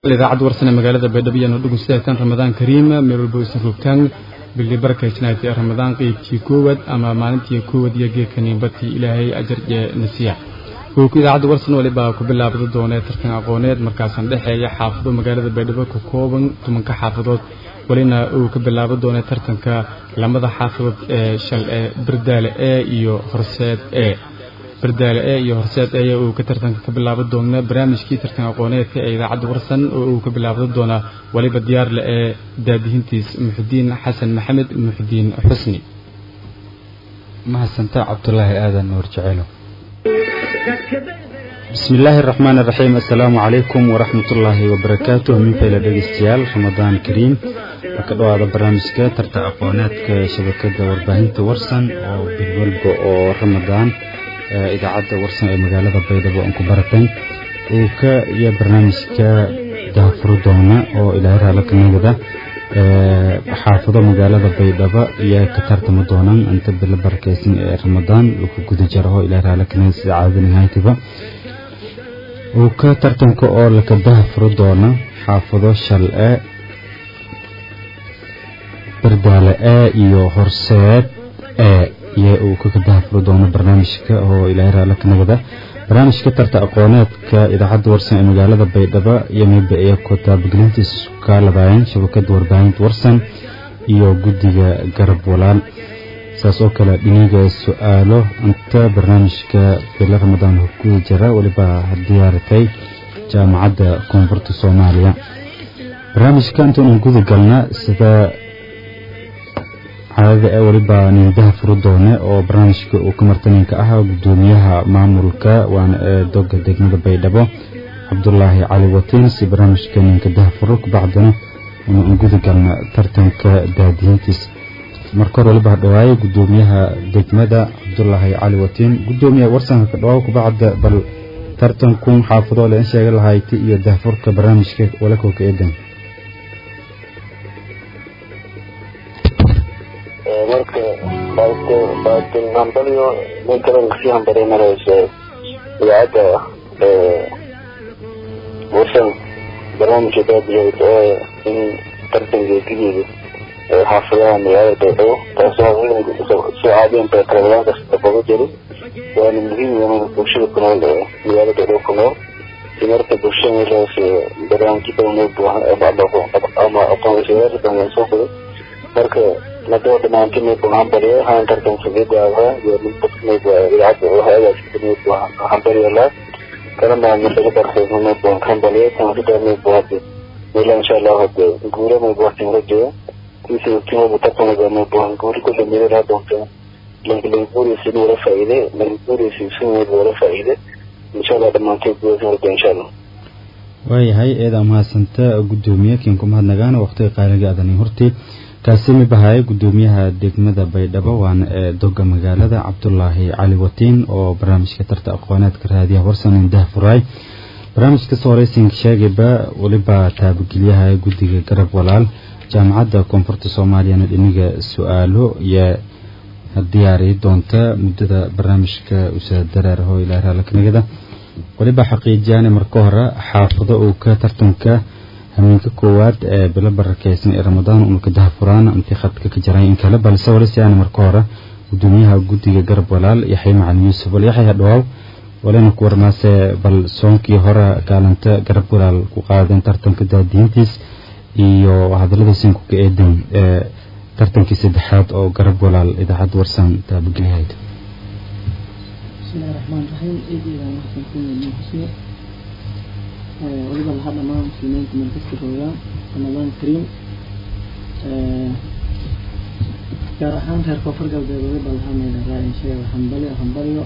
idaacad warsana magaalada Baydhabo iyo dhageystayaashan Ramadaan Kariim meel walba isu rogtaan billi barakaysnaayay Ramadaan qeybtii koowad ama maalintii koowad iyo geedkan badii Ilaahay ajar nasiya oo ku idaacad warsana waliba ku bilaabdo doonay tartan aqooneed markaasan dhaxeeya xaafado magaalada Baydhabo ku kooban 10 xaafadood walina uu ka bilaabo doonay tartanka lamada xaafadood ee shal ee Bardaale iyo Horseed Bardaale iyo Horseed uu ka tartanka ka bilaabo doona barnaamijkii tartan aqooneedka ee idaacad warsan oo uu ka bilaabo doona waliba diyaar la ee daadihintiis Muxdiin Xasan Maxamed Muxdiin Xusni mahasanta Cabdullaahi aadan nuur jacaylo bismillaahir rahmaanir rahiim assalaamu calaykum wa rahmatullaahi wa barakaatuh min fayla dhageystayaal Ramadaan Kariim ka dhawaada barnaamijka tartan aqooneedka shabakada warbaahinta warsan oo bilwalba oo Ramadaan idaacadda warsan ee magaalada Baydhabo aan ku baratay oo ka iyo barnaamijka daafur doona oo ilaahay raala kanagada xaafado magaalada Baydhabo iyo ka tartamo doonaan inta bil barakeysan ee Ramadaan lagu guda jiro ilaahay raala kanagada sida caadinaytiba oo ka tartanka oo la ka daafur doona xaafado shal Bardaale iyo Horseed iyo uu ka daafur doona barnaamijka oo ilaahay raala kanagada barnaamijka tartan aqooneedka idaacadda warsan ee magaalada Baydhabo iyo meeba ay ku taabgelintiisa ka labaayeen shabakada warbaahinta warsan iyo guddiga garab walaal saas oo kale dhiniga su'aalo inta barnaamijka bil Ramadaan ku jira waliba diyaaratay jaamacadda koonfurta Soomaaliya barnaamijka intaan guda galna sida هذا أول بان دافر دونه أو برنامجك وكمرتنين كأها قدوميها معمولك وأنا دوق دقنا بيدبو عبد الله علي وطين سي برنامجك نين كدافرك بعدنا ونقول قالنا ترتن كدادينتس مركور اللي بعد دواي قدوميها دقنا عبد الله علي وطين قدوميها ورسن كدواك بعد بل ترتنكم حافظوا لإن شاء الله هايتي يدافرك برنامجك ولكو كإيدن بعد النمبليو ممكن نقصيهم برينا رئيسة إعادة وصل برامج جداد جيد إن ترتن جديد حافظها من إعادة بيضو تأسوا سعادين بيترغلان تستفضوا جري وأن المهم يوم بوشي كنول إعادة بيضو كنول سمرت بوشي ميلا في برامج كنول أما أقوم بسيارة كنول صوفه مركة نتوى دمانتي में पुरान पड़े हाँ करते हैं सुबह जाएगा ये निपट में याद है ऐसे में पुरान पड़े वाला करम में से करते हैं में पुरान पड़े काफी टाइम में बहुत मिला इंशाल्लाह होते गुरे में बहुत सिंगल जो किसी क्यों बता पाऊंगा मैं पुरान गुरे को मेरे रात होते हैं लेकिन पूरी सीधी वाला फायदे लेकिन पूरी सीधी वाला फायदे इंशाल्लाह दमांतي पूरे होते इंशाल्लाह way hay eeda ma santa gudoomiye kiin kuma hadnagaan waqti qaaliga adan hortii kaasimi bahay gudoomiyaha degmada Baydhabo waan doga magaalada Cabdullaahi Cali Watiin oo barnaamijka tartan aqooneedka raadiyaha warsan daahfuray barnaamijka sooreysin sheegayba waliba taabgeliyaha guddiga garab walaal jaamacadda koonfurta Soomaaliya dhiniga su'aalo iyo diyaari doonta muddada barnaamijka usoo dareeraho ilaa raala kanagada waliba xaqiijiyaan marka hore xaafado oo ka tartanka همينك كواد بلا بركيسن رمضان ومك دهفران انت خدك كجراين كلا بل سوالس يعني مركورة ودنياها قدية قرب ولال يحيى مع يوسف واليحيى دواو ولا نكور ناس بل صونك يهورا قالنت قرب ولال وقادن ترتن كدا دينتيس iyo hadalada sinku ka eedan tartankii saddexaad oo garab walaal idaacad warsan taabgeliyayd bismillahir rahmanir rahim eedina waxaan ku leeyahay ولكن هذا ما مسلمين من كسبوا رمضان كريم كرهان هر كفر قبل ذلك بالهم إلى رأي شيء وحنبلي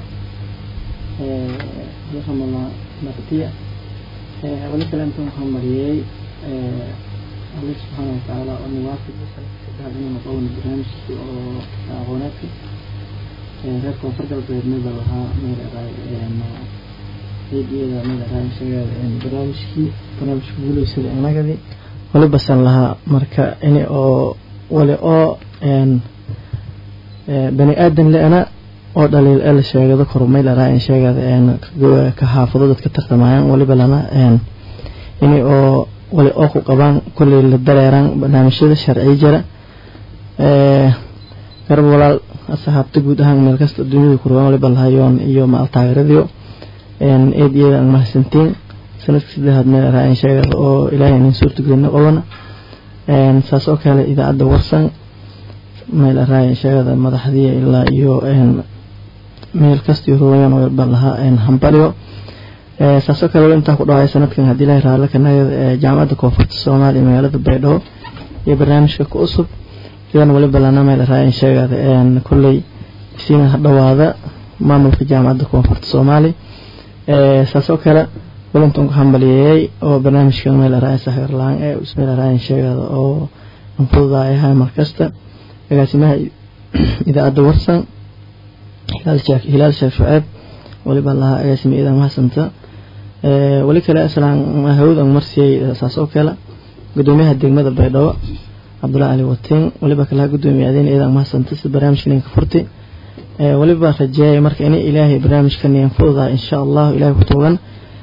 رحم الله نقطيع ولكن أنتم حمريي الله سبحانه وتعالى الموافق هذا من قول البرنامج وغناك هر كفر قبل ذلك بالها من رأي هيدا من هاي شغال برنامج guulaysan anagadi wali basan laha marka in oo wali oo bani aadan leena oo dhaliil el sheegado kormay la raayn sheegada ka haafado dadka tartamayaan waliba lana in oo wali oo ku qabaan kulli la dareeran barnaamijyada sharci jira garab walaal asxaabta guud ahaan meel kasta dunida ku roon wali balhayoon iyo ma taageeradiyo eediyada aan mahadsantiin sanadkii saddexaad meel raacin sheegada oo ilaahay in suurtagelin qodana saasoo kale idaacadda warsan meel raacin sheegada madaxdiya ilaa iyo meel kasta roon oo balaha hambaliyo saasoo kale inta ku dhaway sanadkan hadii ilaahay raala kanayo jaamacadda koonfurta Soomaaliya magaalada Baydhabo iyo barnaamijka ku cusub sidaan wali balana meel raacin sheegada kullay siina dhawaada maamulka jaamacadda koonfurta Soomaaliya saasoo kale walantan ku hambaliyay oo barnaamijkan meel raacin sahir laan meel raacin sheegada oo anfudaayay markasta agaasimaha idaacadda warsan hilaal sheekh Shucayb wali balaha agaasimaha idaacadda mahasanta wali kale aslaan hawdan marsiyay saasoo kale gudoomiyaha degmada Baydhabo Abdullahi Ali Watiin wali kala gudoomiyaadeen idaacadda mahasanta si barnaamijkan ka furtay wali rajay marka in ilaahay barnaamijkan yanfuda insha Allah ilaahay ku toogan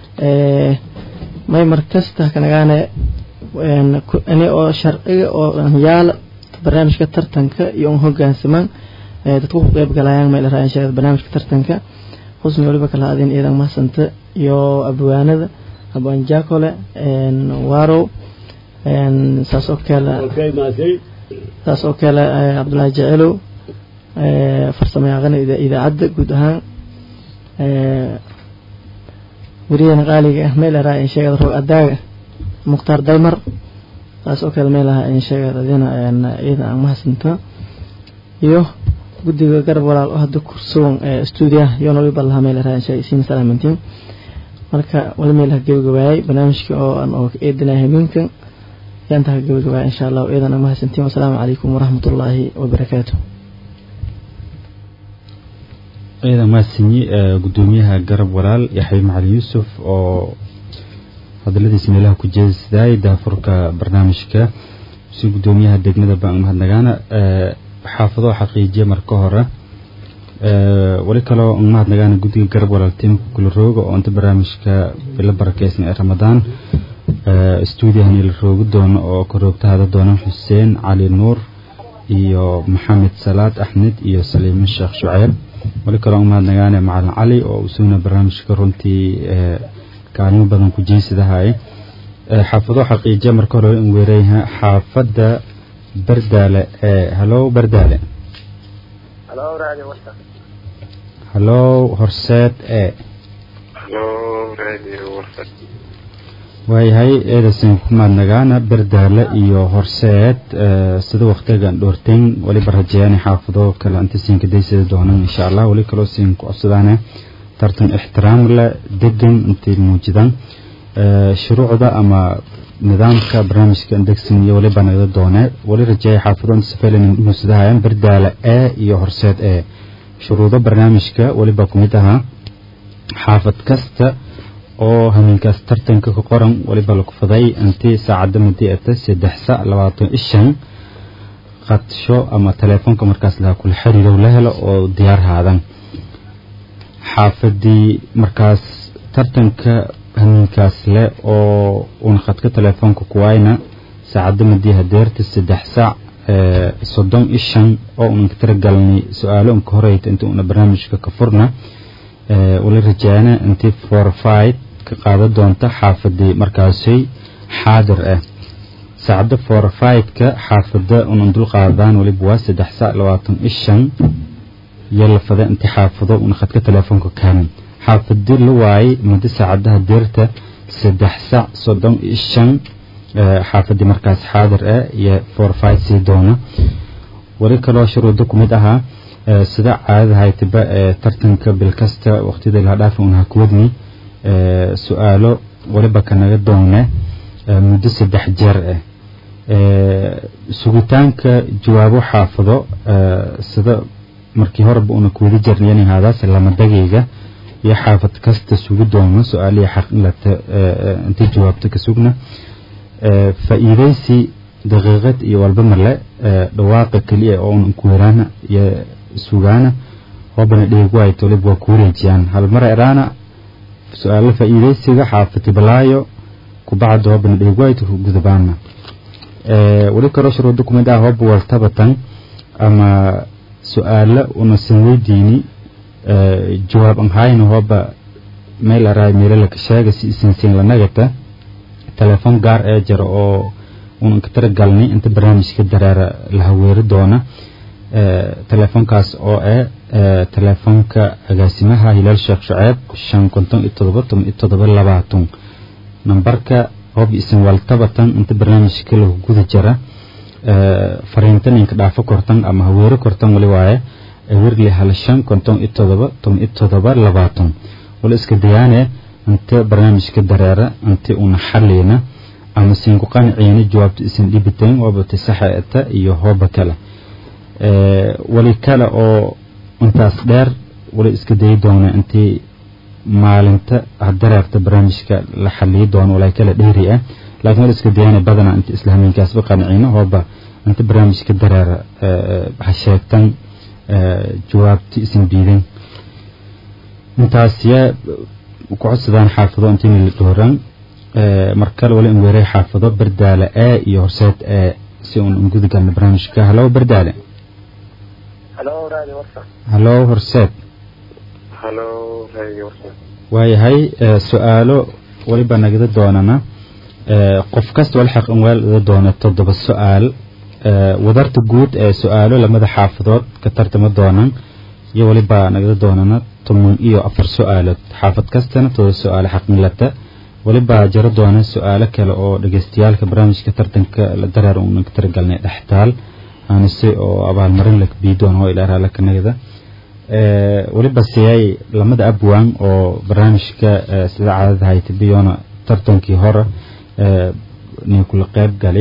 may markasta kanagaane ani oo sharciga oo yaal barnaamijka tartanka iyo hoggaansaman dadku ku qayb galayaan meel raacin sheegada barnaamijka tartanka husni waliba kala adin iidan mahsanta iyo abwaanada abaan jaakole waro saasoo kale Abdullahi Jacelo farsamo yaqaan idaacadda guud ahaan wariyana qaaliga meel raacin sheegada roo adaaga Mukhtaar Daymar saasoo kale meel raacin sheegada iidan mahsanta iyo guddiga garab walaal oo hadda kursoon studio yoon waliba laha meel raacin sheegay salaamantiin marka wali meel gabagabaay barnaamijka oo aan oo eedinay habeenkan yanta gabagabaay insha Allah iidan mahadsantiin wassalaamu calaykum waraxmatullaahi wabarakaatuh iidan mahadsanyi gudoomiyaha garab walaal Yaxay Macalin Yuusuf oo hadaladiis meelaha ku jeesday daafurka barnaamijka si gudoomiyaha degmada baan mahadnagaana xaafado xaqiijiye marka hore wali kale oo mahadnagaana guddiga garab walaaltiin kula rooga oo inta barnaamijka bila barakeysan ee Ramadaan stuudiyahan la roogo doono oo koroobtaada doona Xuseen Cali Nuur iyo Maxamed Salaad Axmed iyo Saliim Sheekh Shucayb wali kale oo mahadnagaana Macalin Cali oo usuna barnaamijka runtii kaalmo badan ku jeesadahay xaafado xaqiijiye marka hore in weerayha xaafada Bardale hello Bardale hello radio wasta hello Horseed hello radio wasta waayahay eedasin kuma nagaana Bardale iyo Horseed sida waqtigan dhoorteen wali barajeen xaafado kala inta siin ka deysay doonaan insha Allah wali kale siin ku codsadaan tartan ixtiraam la degan inta muujidan shuruucda ama nidaamka barnaamijka indexing iyo wali banayda doone wali rajay xaafadon safalan muusadahan Bardale iyo Horseed shuruudo barnaamijka wali ba kumid aha xaafad kasta oo hameenkaas tartanka ku qoran wali ba lagu faday intii saacada muddo 3:25 qadsho ama telefoonka markaas la kula xiriiro la helo oo diyaar haadan xaafadii markaas tartanka hameenkaas le oo un khadka telefoonka ku wayna saacada muddo 3:35 oo un ka galnay su'aalo ka horeeyay inta una barnaamijka ka furna wali rajayna intii 4-5 ka qaado doonta xaafadii markaasay xaadir saacada 4-5 ka xaafada un dul qaadaan wali baa 3:25 yalla fada intii xaafado un khadka telefoonka kaamin xaafadii la waayay muddo saacadaha deerta 3:35 xaafadii markaas xaadir iyo 4-5 si doona wali kale shuruudo kumid aha sida caadada haytaba tartanka bil kasta waqtida la dhaafo una ku wadni su'aalo waliba kanaga doona muddo 3 jeer sugitaanka jawaabo xaafado sida markii hore una ku wadi jirnay hadaas lama daqiiqa iyo xaafad kasta sugu doono su'aalihi xaq in la inta jawaabta ka sugna faa'iideysi daqiiqad iyo walba marle dhawaaqa kaliya oo aan ku weerana iyo sugaana wabana dhigo ay tolib waa ku wareejiyaan hal mar eraana su'aalo faa'iideysiga xaafati balaayo kubacdo hoban dhigwaytu gudabaana wali karo shiro dokumenta hob waltabatan ama su'aala una sanweydiini jawaab aan hayno hoba meel aray meel la ka sheegay si isin la nagata telefoon gaar ee jiro oo uun ka taragalnay inta barnaamijka dareera la haweeri doona telefoonkaas oo telefoonka agaasimaha Hilaal Sheekh Shucayb 557 nambarka hob isin waltabatan inta barnaamijka la guda jira fariintan inka dhaafo kortan ama haweeri kortan wali waaye wirli halashan 557 wala iska dayaane inta barnaamijka dareera inta una xalleena ama siin ku qanciina jawaabta isin dhibitaan oo bata saxaata iyo hooba kale wali kale oo intaas dheer wala iska day doona intii maalinta dareerta barnaamijka la xalliyo doona wala kale dheeri ah laakiin wala iska dayaane badana inta islaamiinkaas ba qanciina hooba inta barnaamijka dareera hasheegtan jawaabta isin biidan intaas ya ku codsadaan xaafado intii la dooran markale wala in weeray xaafado bardaale iyo horseed si uun guud galna barnaamijka halo bardaale halo horseed waayahay su'aalo waliba nagada doonana qof kasta wal xaq in weel doona 7 su'aal wadarta guud ee su'aalo lamada xaafadood ka tartama doonaan iyo waliba nagada doonana 14 su'aalood xaafad kastana 7 su'aal xaq milata waliba jiro doona su'aalo kale oo dhageystayaalka barnaamijka tartanka la dareero uun ka targalnay dhaxtaal aanise oo abaal marin la biidoon oo ilaaha la kanagada waliba siyay lamada abwaan oo barnaamijka sida caadada hay tibiyona tartankii hore nin kula qayb galay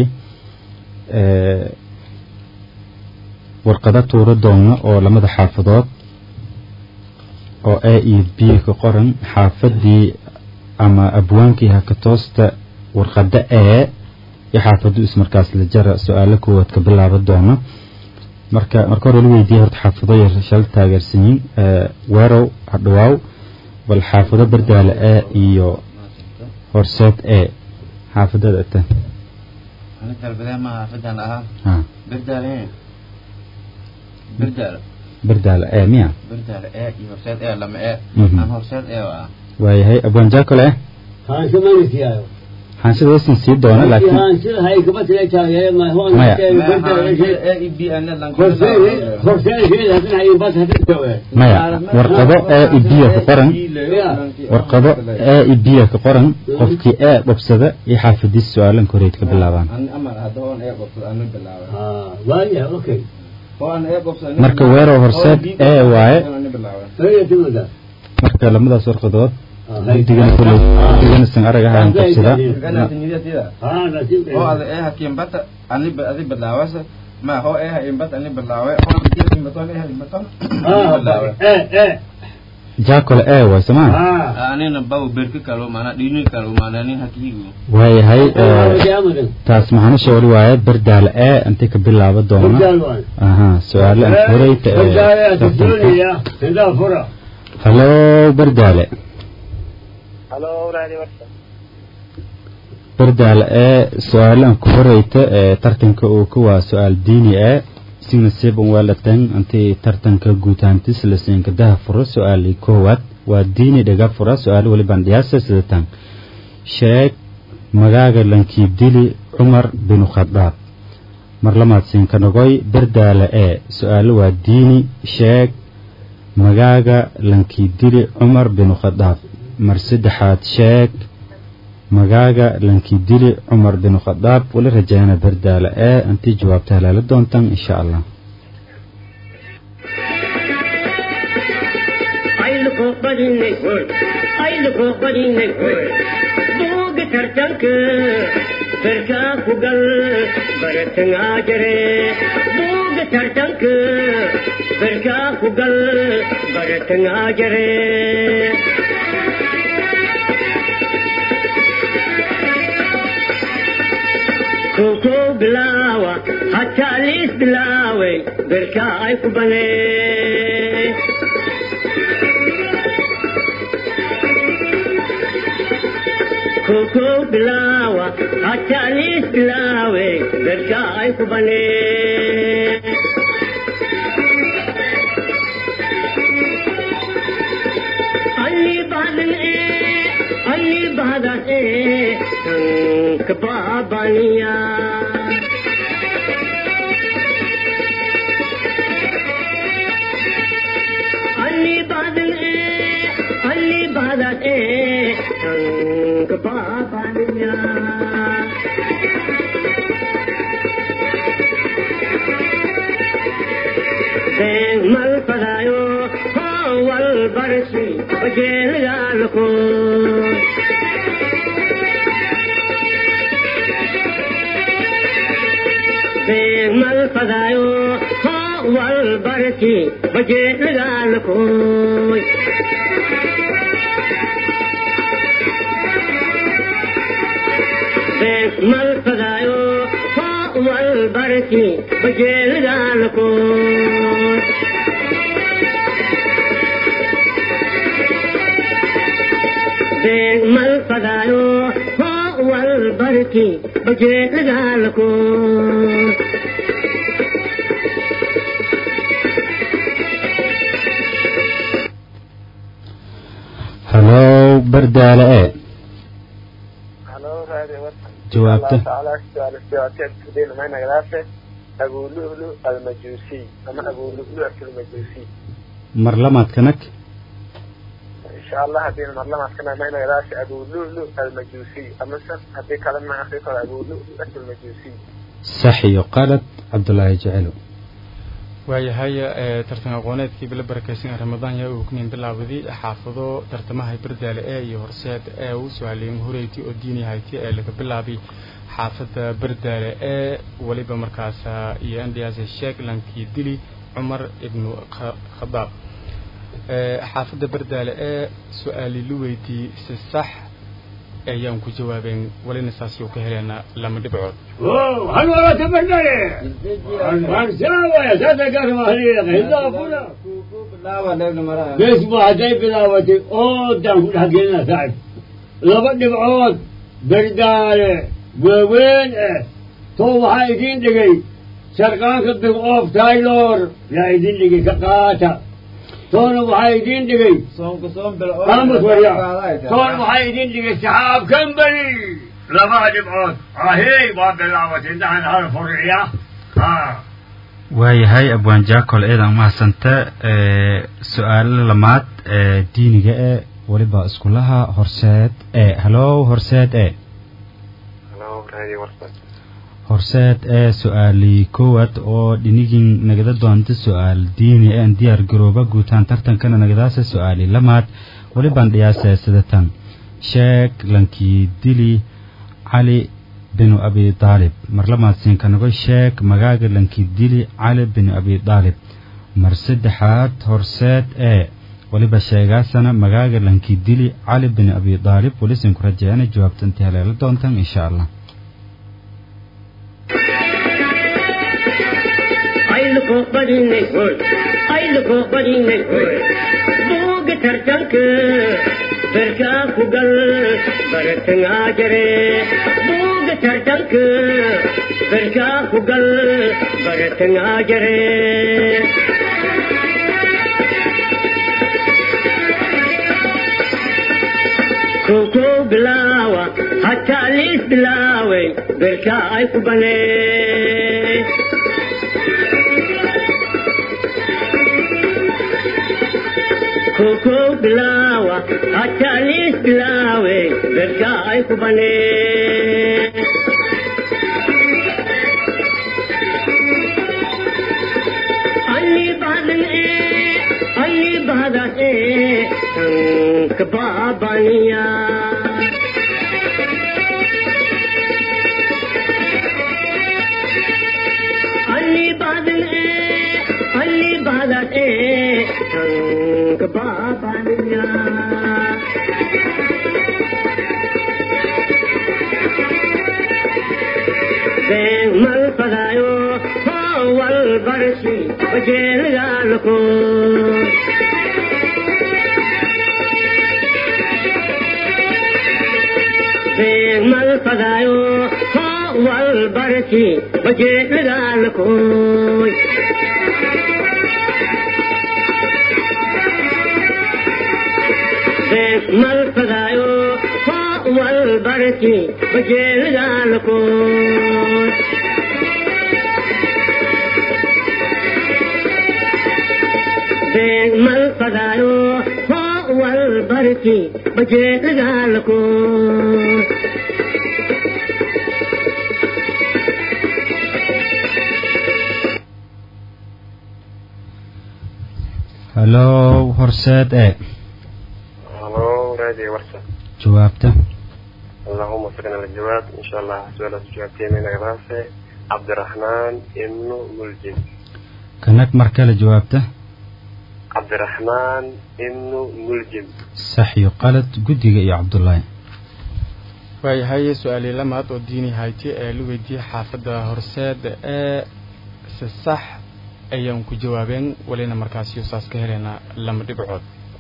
warqada tuuro doona oo lamada xaafadood oo A iyo B ka qoran xaafadii ama abwaankii ha ka toosta warqada ee xaafadu ismarkaas la jara su'aalo koowad ka bilaabo doona marka hore la weydiiyay horta xaafado yar shal taageersanyiin weerow hadhawaaw bal xaafado bardaale iyo horseed xaafadada ta أنا كالبداية ما فدان لها بردالين بردال ميا بردال يهرسات لما أنا هرسات وهي أبوان جاكل هان كمان فيها حانشد وسن سيد دونا لكن حانشد هاي كبت لي تاعي ما هو خرسان شيء لكن هاي بس هتتوه مايا ورقضاء إبية كقرن ورقضاء إبية كقرن قفكي ببصدة يحافظ السؤال كوريت كبلابان أما هذا هو ببصدة أنا بلابان وايه أوكي marka weero horseed waaye marka lamadaas warqadood digana san araga aan qabsada oo aad hakiin bata ani bilaawasa ma ho in bata ani bilaawe oo in baton jaakol way samaan anina baw berka kalo mana dhini kalo mana nin hakiigu waayahay taas maxaan sheegay waaye bardaal inta ka bilaabo doona su'aal aan furayta halo bardaal bardaal su'aal aan ku furayta tartanka oo ku waa su'aal diini sinasib walatan anti tartanka guutaantis la siinka daha furo su'aali koowaad waa diini dhaga furo su'aal wali bandhiyaasa sidatan sheeg magaaga lankii dili Umar bin Khattab marlamaad siinka nagoy bardaala su'aal waa diini sheeg magaaga lankii dili Umar bin Khattab mar saddexaad sheeg magaaga lankii dili Umar bin Khattab wala rajayna bardaala anti jawaabta la doontan insha Allah ayluko badinay buuga tartanka berka kugal baratan ajare buuga tartanka berka kugal baratan ajare كوكو بلاوة حتى ليس بلاوي بركاي كوباني كوكو بلاوة حتى ليس بلاوي بركاي كبني اللي بعد الايه اللي بعد الايه كبابانيا اللي بعد الايه اللي بعد الايه كبابانيا دين مال فدايو هو البرسي وجيل جالكو دين مال فدايو هو البرسي وجيل جالكو دين مال فدايو هو البرسي وجيل جالكو مال فدايو هو البركي بجيت لقالكو هلو بردالة ايه هلو هذه وقت جوابته الله تعالى سؤال السؤال تدين معنا غلافة أبو لؤلؤ المجوسي أما أبو لؤلؤ المجوسي مرلمات كنك إن شاء الله هدين مرلمات كنا معنا غلافة أبو لؤلؤ المجوسي أما سب هدي كلمة أخيرا أبو لؤلؤ المجوسي صحي قالت عبد الله جعله waayahay tartan aqooneedkii bila barakeysan ramadaan yaa uu keenin bilaawday xaafado tartamaha bardaale ee iyo horseed ee uu su'aalin horeeyay oo diini hayti ee laga bilaabay xaafada bardaale ee waliba markaas iyo andiyaas sheeg lankii dili Umar ibn Khattab xaafada bardaale ee su'aali luweydii si sax ayaan ku jawaabeen walina saasi oo ka helena lama dhibcood هل ولا تبدله فرساوة يا سادة قرم أهلية هذا فولا بس ما هدي بلاوتي دم حقنا سعد لابد بعود بردالة وين تو هايدين دقي سرقان كتب اوف تايلور لا يدين دقي كقاتا تون وحايدين دقي صوم بالأول قامت وريا كون محايدين لي السحاب كمبري لما جبعون هي باب العوة عندنا هذا فرعية waayahay abwaan jaakol eedan mahasanta su-aal lamaad diiniga ee waliba iskulaha horseed halow horseed horseed su-aali koowaad oo dhinigin nagada doonta su-aal diini een diyaar garooba guutaan tartankana nagadaasa su-aali lamaad walibaan dhiyaasa sidatan sheeg lankii dili cali binu abi daalib mar lamaadsiin kanago sheeg magaaga lankii dili cali binu abi daalib mar saddexaad horseed waliba sheegaasana magaaga lankii dili cali binu abi daalib walisin ku rajeeyana jawaabta intii haleela doontan insha allah buuga tartanka barkaa ku gal baratangaa jare buuga tartanka barkaa ku gal baratangaa jare koko bilaawa hataa liis bilaaway barkaa ay ku banee koko bilawa atalis bilawe berkai kubane ali badan kababaniya ali badan kababaniya den mal padayo wal barsi bajel galko زين ما الفضايو هو البركي بجيت لقالكوي زين ما الفضايو هو البركي بجيت لقالكوي زين ما الفضايو هو البركي بجيت لقالكوي هلو هرسات هلو رادي ورسة جوابته اللهم وفقنا للجواب إن شاء الله. سؤال جوابتين من غراسة عبد الرحمن ابن ملجم. كانك مركلة جوابته عبد الرحمن ابن ملجم. صح يقالت قدق يا عبد الله. waayahay su-aali lamaad oo diini hayti ee la weydiiyey xaafadda horseed ee si sax ayaan ku jawaabeen walina markaasi saas ka helena lama dhibcood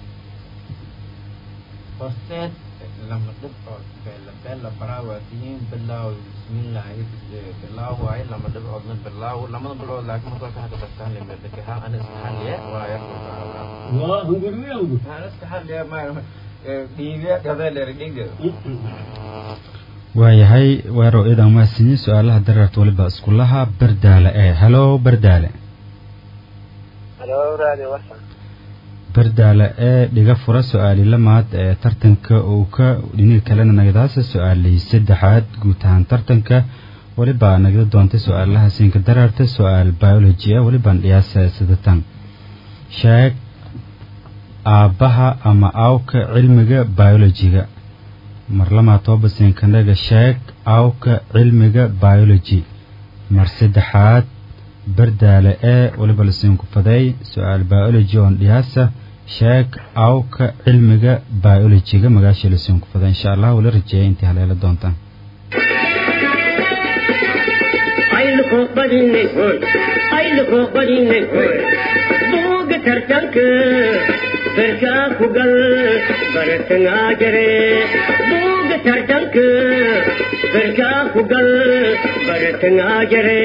horseed lama dhibcood bella baraawatihiin bilaaw bismillah bilaaw ay lama dhibcoodna bilaaw lama dhibcood laakiin marka ka hadda bastaan leeyahay ka ana saxaliye waa yar waa hunguriyo ana saxaliye ma dhiiga gabeelere dhiiga waayahay weero idan maasini su'aalaha dararta waliba isku laha bardaale halo bardaale هلو رادي ورسة bardaale dhiga fura su'aali lamaad tartanka oo ka dhinaca kalena nagadaasa su'aalay saddexaad guud ahaan tartanka waliba nagada doonta su'aalaha siinka dararta su'aal biology waliba dhiyaasa sidatan sheeg aabaha ama awka cilmiga biology-ga mar lama toobasin kanaga sheeg awka cilmiga biology mar saddexaad bardaale waliba la siin ku faday su'aal biology on dhiyaasa sheeg awka cilmiga biology-ga magaasha la siin ku faday insha Allah wala rajeeyay intii haleela doontaan ayluko badinay hoy buuga tartanka berkaa kugal baratangaa jare buuga tartanka berkaa kugal baratangaa jare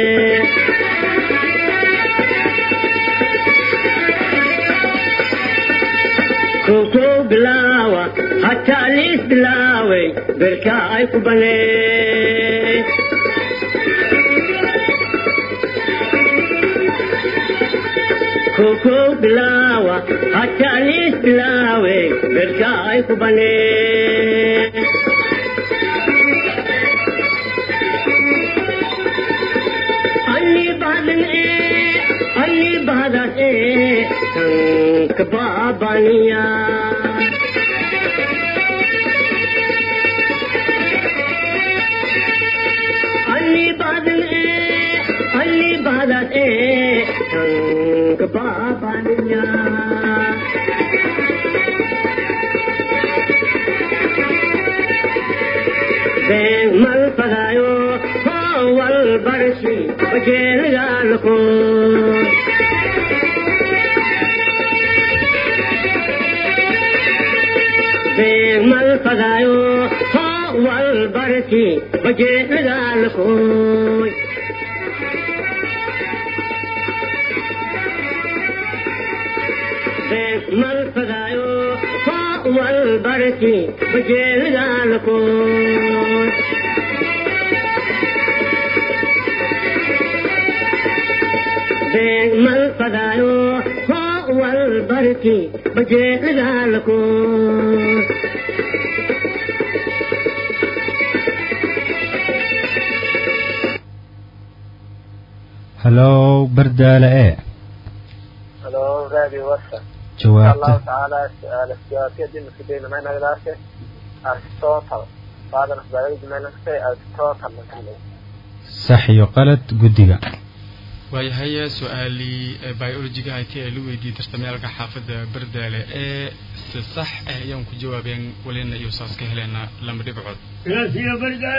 koko bilaawa hataa liis bilaaway berkaa ay ku banee koko bilawa hatta lis bilawe berka ay ku bane anni badan tank babaniya anni badan tank babaniya zeng mal pagayo wal barshi bajel galko zeng mal pagayo wal barshi bajel galko mal pagayo wal barki bajel galko mal pagayo wal barki bajel galko halo bardaale هلو رادي ورسة jawaabta الله تعالى الاختيارات دي مكتبين ما نقدرش التوتال بعد نخبرك ما نقدر التوتال مثلا sax iyo qalad guddiga waayahay su-aalii biology-ga hayti ee la weydiiyey tartamayaalka xaafadda bardaale ee si sax ah ayaan ku jawaabeen walina iyo saas ka helena lama dhibcood جناسية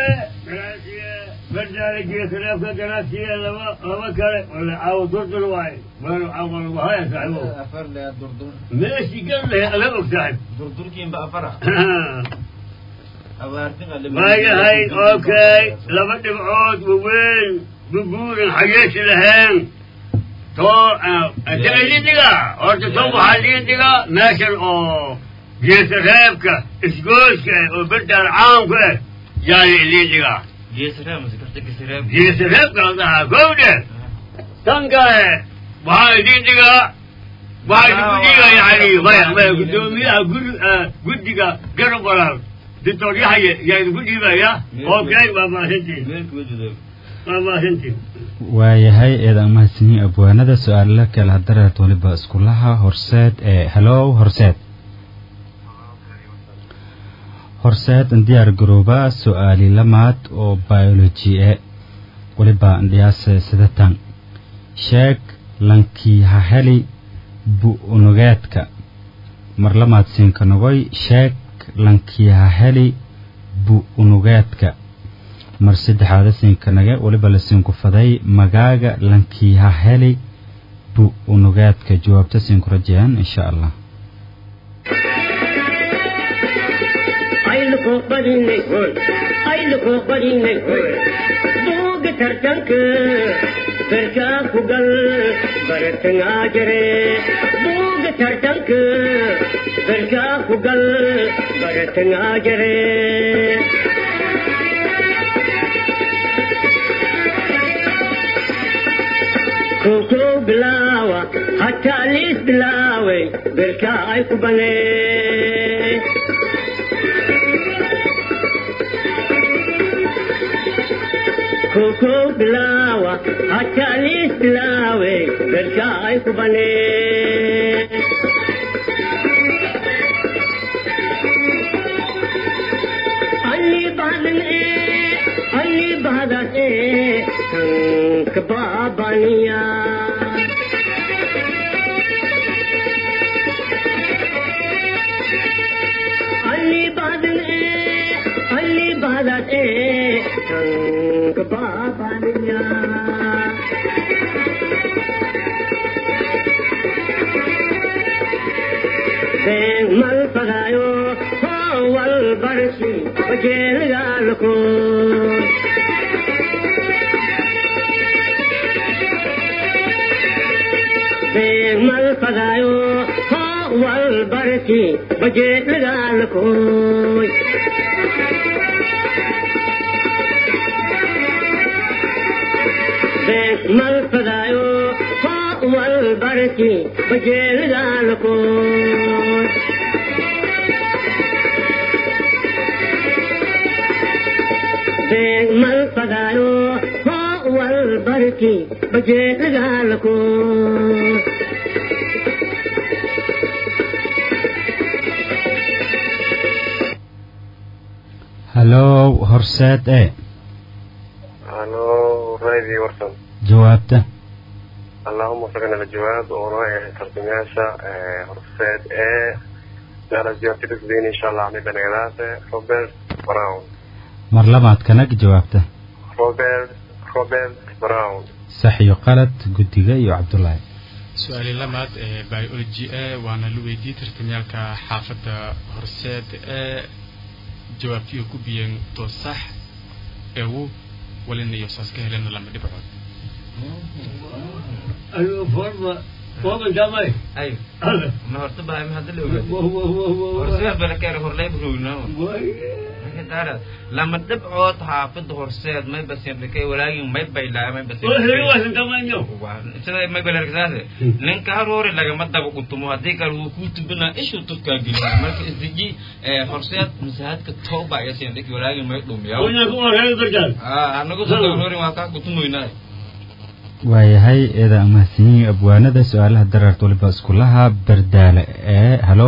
بردالة جيك رافقة جناسية لما كره ولا عاو ضد الواعي ولا عاو الوهاية صاحبه afar le durdur ماشي قال له أنا أقصد durdurkiin ba afara ما يهي اوكي لما تبعود وين بقول حاجات لهين تو اللي دقا او تصوب حالين دقا ماشي او جيس ريبك اسقوشك وبدر عامك يعني اللي دقا جيس ريبك الله قوله تنقى وهاي دقا وهاي دقا يعني ما قدومي قد دقا قرب ولا دكتور يحيى يعني قد يا اوكي ما هنتي ما هنتي waayahay eedan mahadsanyiin abwaanada su-aalla kale hadareert waliba iskulaha horseed hellow horseed diyaar garooba su-aali lamaad oo biology waliba ndiyaase sidatan sheeg lankii ha heli bu-unugeedka mar lamaad siinka nogoy sheeg lankii ha heli bu-unugeedka mar saddexaad siinkanage waliba la siinku faday magaaga lankii ha heli bu-unugeedka jawaabta siinku rajayaan insha allah buuga tartanka berkaa ku gal baratangaa jire buuga tartanka berkaa ku gal baratangaa jire كوكو بلاوة حتى ليس بلاوي بالكاي كوباني كوكو بلاوة حتى ليس بلاوي بالكاي كوباني اللي بعدن اللي بعدن كبابانيا اللي بعدن كبابانيا بين مال فغايو هو البرشي وجيل قالكو مال فغايو هو البركي بجيت لقالكوي مال فغايو هو البركي بجيت لقالكوي مال فغايو هو البركي بجيت لقالكوي هلو هرسات هلو رايدي ورسن جوابته اللهم وفقنا للجواب وراي ترجمياشا هرسات على زيارتي تكذين ان شاء الله عمي بنغلاثة روبرت براون مرلمات كانك جوابته روبرت براون صحي وقالت قدقة يا عبد الله سؤالي لمات بيولوجي وانا لويدي ترتميالك حافظ هرسات jawaabtii ku biyeen to sax eewu walina yosaas ka helena lama dhibcood ayo forma jamay ay ma horta baa ma hadda loo horseed barakeer horlay bruno dara lama dhibcood xaafid horseed may baseen dhakay walaagin may baylaa may baseen wasan tamanyo sida may balarkaase ninka haroore laga madaba quntumo hadii kale uu ku tubina ishu tudka geliyo marka isdiji horseed masaadka tooba ay seen dhakay walaagin may dhumiyaa wana ku horeey barjaan anagu soo horeey waa ka qutumoynaa waayahay eeda mahadsanyiin abwaanada su-aalaha daraarta waliba iskulaha bardaale halo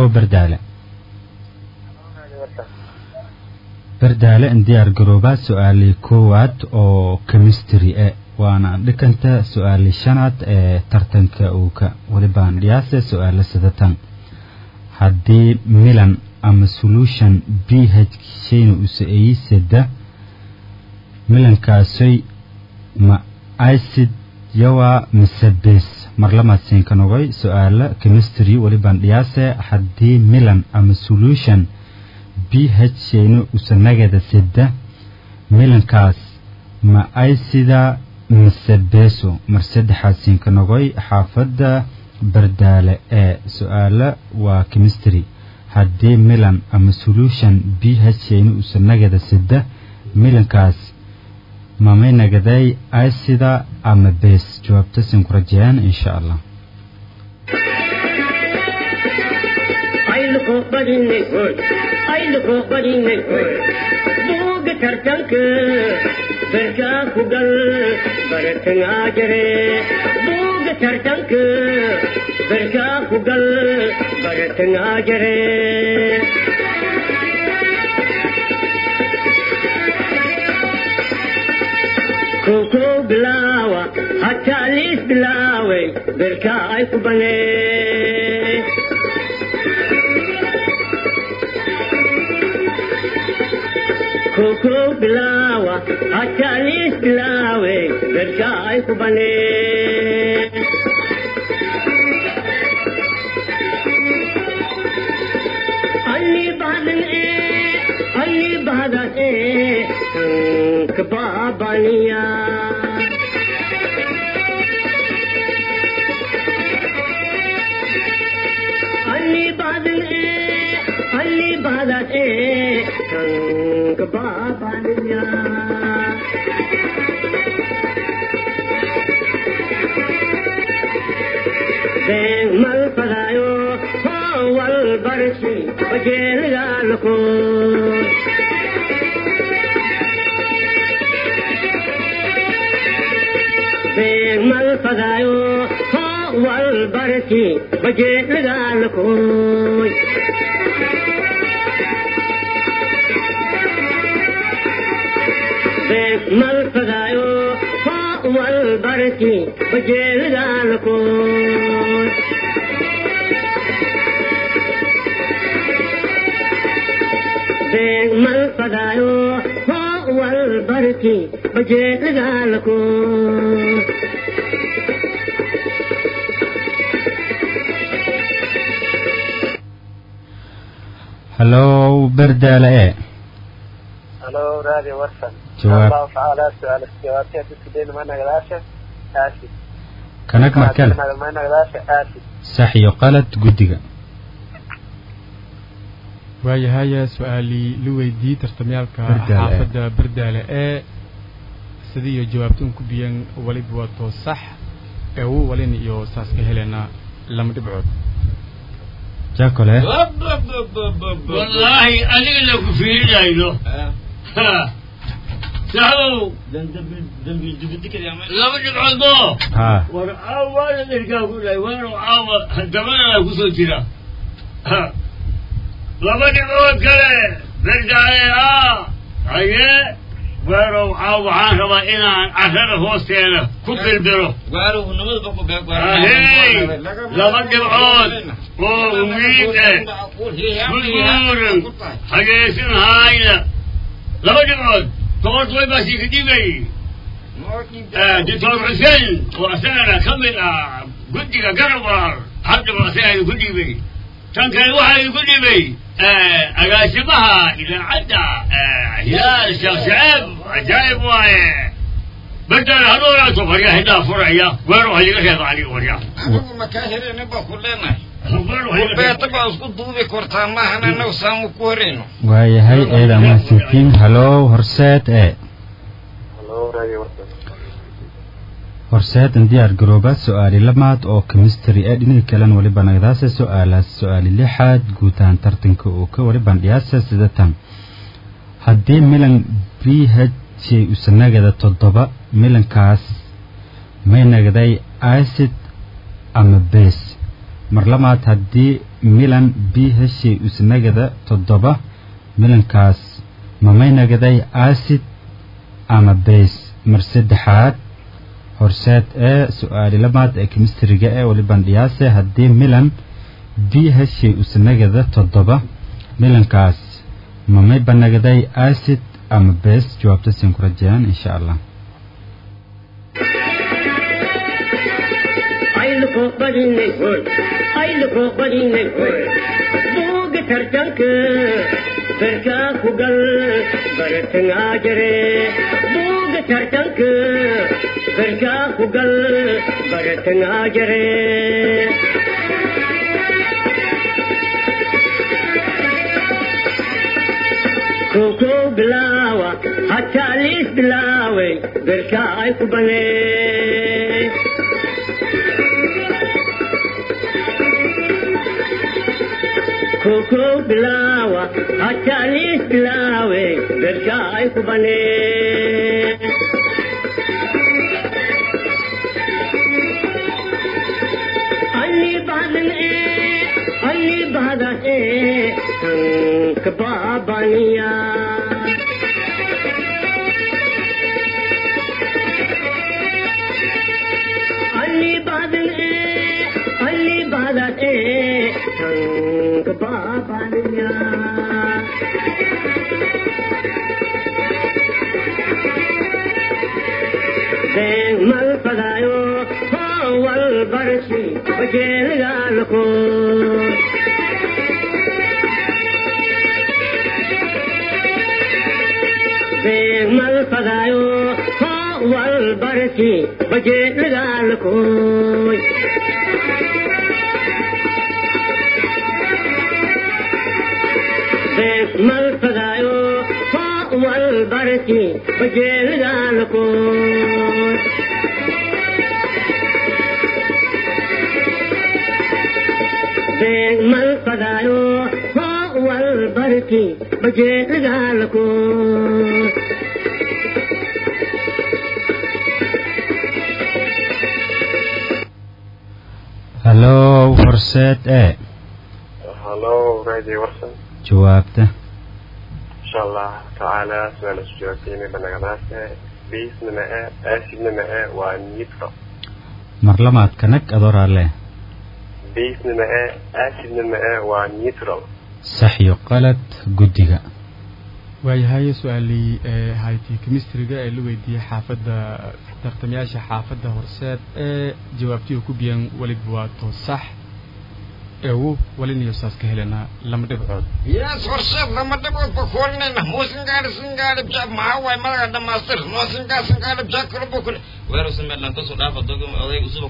bardaale in diyaar garooba su-aali koowaad oo chemistry waana dhikanta su-aali shanaad tartanka uuka walibaan dhiyaase su-aala sidatan haddii milan ama solution pH shayna uu sa-eeyey sada milankaasoy ma acid yawa misabes marlamaad siinka nogoy su-aala chemistry walibaan dhiyaase haddii milan ama solution pH sheenu usanagada sida milankaas ma ay sida misabeeso mar saddexaasiin ka noqoy xaafadda bardaale ee su'aala waa chemistry haddii milan ama solution pH sheenu usanagada sida milankaas ma may nagaday ay sida ama base jawaabta sin ku rajayaan insha Allah buuga tartanka berkaa ku gal baratangaa jare buuga tartanka berkaa ku gal baratangaa jare koko bilaawa hataa liis bilaawe berkaa ay ku banee koko bilawa hatalis bilawe berkai kubane ali badan kebabaniya ali badan kebabaniya Deng mal padayo wal barsi bajel galko Deng mal padayo wal barsi bajel galko mal padayo wal barki bajel galko mal padayo wal barki bajel galko hello bardala hello radio warsan جواب الله تعالى سؤال الجوابات تدين ما نقدرش آسف كانك مكان ما نقدرش آسف صحي قالت قدقة waayahay su'aalii la weydiiyey tartamyaalka xaafadda bardaale ee sidii iyo jawaabtan ku biyan waliba waa too sax ee uu walin iyo saas ka helena lama dhibcood jaakole wallahi aniga la ku fiirinayo سعو ذنبي دبدك يا عمي لا بدك عضو ها وأول نرجع أقول لي وين وعاوة زمان أنا كسر كذا لا بدك عضو كذا نرجع أيه وين وعاوة عن ربع إنا عشرة هوستينا كل البرو قالوا نمد بكو هاي لا بدك عضو وميته مزمور حاجة هاينا لا بدك عضو طورت وين بس يكتبي دكتور حسين وأسأنا كمل قدك قربار حتى ما أسأل قدبي كان واحد قدبي أقاسمها إلى عدى هلال الشيخ شعيب عجائب واي بدل هذول أتوفر يا هدا فرعيا ويروح يلقى علي وريا مكاهر نبى كلنا وبيتبع اسكو دوبي كورتان ما احنا نوسامو كورينو waayahay eeda mahadsantiin hallo horseed hello radio warsan horseed diyaar garooba su'aali lamaad oo chemistry ee dhinaca kale waliba nagadaas su'aali lixaad guutaan tartanka oo ka waliba dhiyaasa sidatan haddii milan pH usanagada 7 milankaas may nagaday acid ama base mar lamaad haddii milan pH usanagada 7 milankaas ma may nagaday acid ama base mar saddexaad horseed ee su'aali lamaad ee chemistry-ga ee waliba dhiyaasa haddii milan pH usanagada 7 milankaas ma may banagaday acid ama base jawaabta sin ku rajayaan insha Allah ay luqo badinay buuga tartanka بركا كوغل برتن آجري بوغ ترتنك بركا كوغل برتن آجري كوكو بلاوة حتى ليس بلاوي بركا ايكو بني كوكو بلاوة حتى ليس بلاوي بركا ايكو بني اللي بعدن ايه اللي بعدن ايه تنك بابانيا اللي بعدن ايه اللي بعدن ايه تنك بابانيا بين مال فدايو هو البرسي وجيل قالكو بين مال فدايو هو البرسي وجيل قالكو بين مال فدايو هو البرسي وجيل قالكو بين مال فدايو هو البركي بجي رجالكو هلو فرسات ايه هلو راديو ورسن جوابته إن شاء الله تعالى سؤال الجوابين بنغناسة بيس نماء آسف نماء ونيترا مرلمات كنك أدور عليه بيس نماء آسف نماء ونيترا صحيح قالت قدقة waayahay su-aalii haytii kemistriga ee la weydiiyey xaafadda tartamayaasha xaafadda horseed ee jawaabtii ku biyan waliba waa to sax eewu walinayo saas ka helanaa lama dhibcood yes horseed lama dhibcood ba kuwarinayna muusingaari bjaab maxaa waay magaca dhamaastir muusingaari bjaab kala bukun weeru sameedlan kasoo dhaafa dogom odayg usuba ku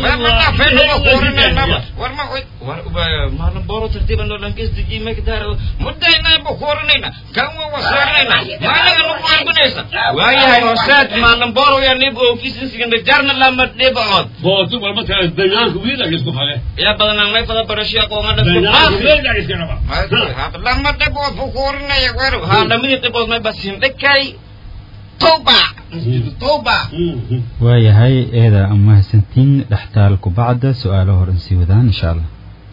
maalin booro tartiiban loo dhankeys dejiyey makdaar mudaynay ba kuwarinayna kan waa wasaarnayna maaliga nugu arbinaysa waayahay horseed maalin booro yaa nibo ofisinsigan jarna lama dhibcood bootu walba kala dayaanku wiila isku hale yaa badanaan may fada barashiya qoonga lama dhibcood bu kuwarinaya weeru haa lamidii dhibcood may basin dhikay توبة waayahay eeda amahsantiin dhaxtaalku bacda su'aalo hor in sii wadaan insha Allah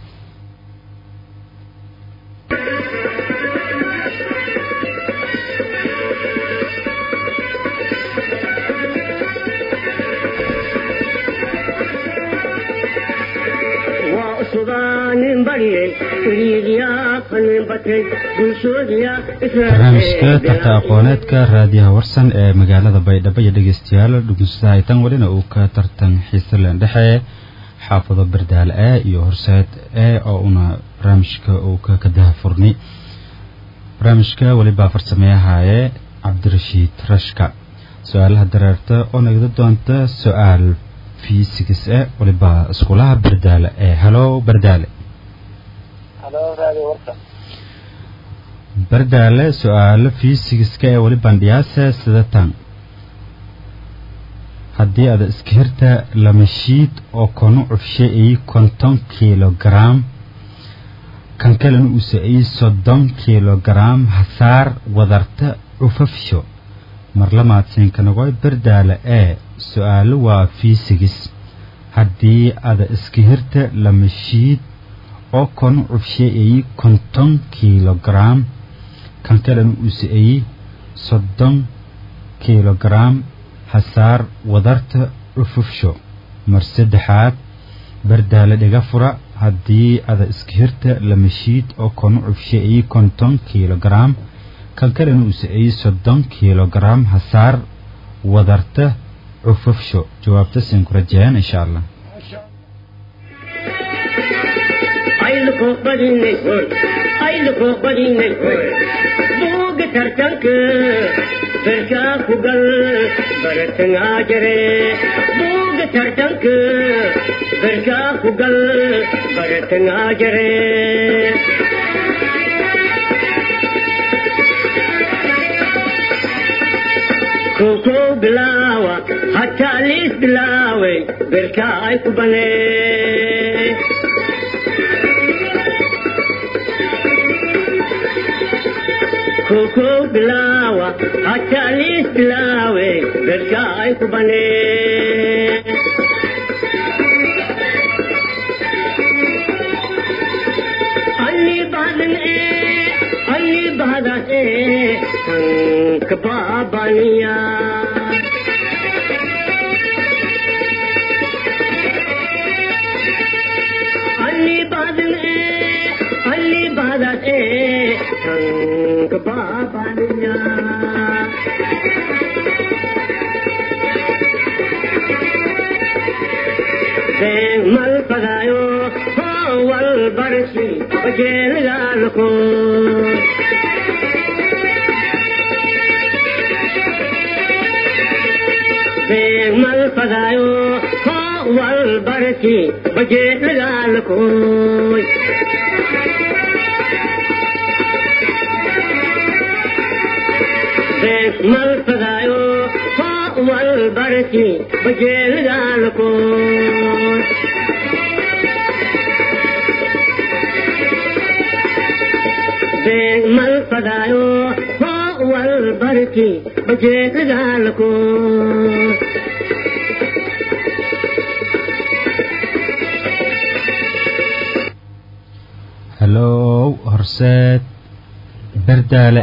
barnaamijka tarta aqooneedka raadiyaha warsan ee magaalada baydhabo iyo dhegeystayaal dhegeystayaal walina uu ka tartan xiiso leen dhexe xaafado bardaal iyo horseed oo una barnaamijka uu ka daahfurnay barnaamijka waliba farsameeyahaye cabdirashiid rashka su'aalaha dareerta oo nagada doonta su'aal fiisigs waliba iskulaha bardaale halo bardaale bardaale su'aalo fiisigska wali bandhiyaasa sida tan haddii aad iska hirta lama shiid oo konu cufshay ay 50 kilogram kan kalena uu saayi 30 kilogram hasaar wadarta cufafsho marlamaad sinkanagoy bardaale su'aalo waa fiisigis haddii aad iska hirta lama shiid oo konu cufshay ay 50 kilogram kan kalena uu saayi 30 kilogram hasaar wadarta cufufsho mar saddexaad bardaale dhiga fura haddii aad iska hirta lama shiid oo konu cufshay ay 50 kilogram kan kalena uu saayi 30 kilogram hasaar wadarta cufufsho jawaabta siin ku rajayaan insha Allah ayluko badinay hoy ayluko badinay hoy buuga tartanka berkaa ku gal baratangaa jare buuga tartanka berkaa ku gal baratangaa jare koko bilawa hatta lis bilawe berkaa ay ku bane koko bilawa hatta lis bilawe berkaa ay ku bane Ali badan kababaniya Ali badan kababaniya mal padayo wal barsi bajel galko mal padayo wal barsi bajel galko mal padayo wal barsi bajel galko mal padayo wal barki bajel galko hello horseed berdale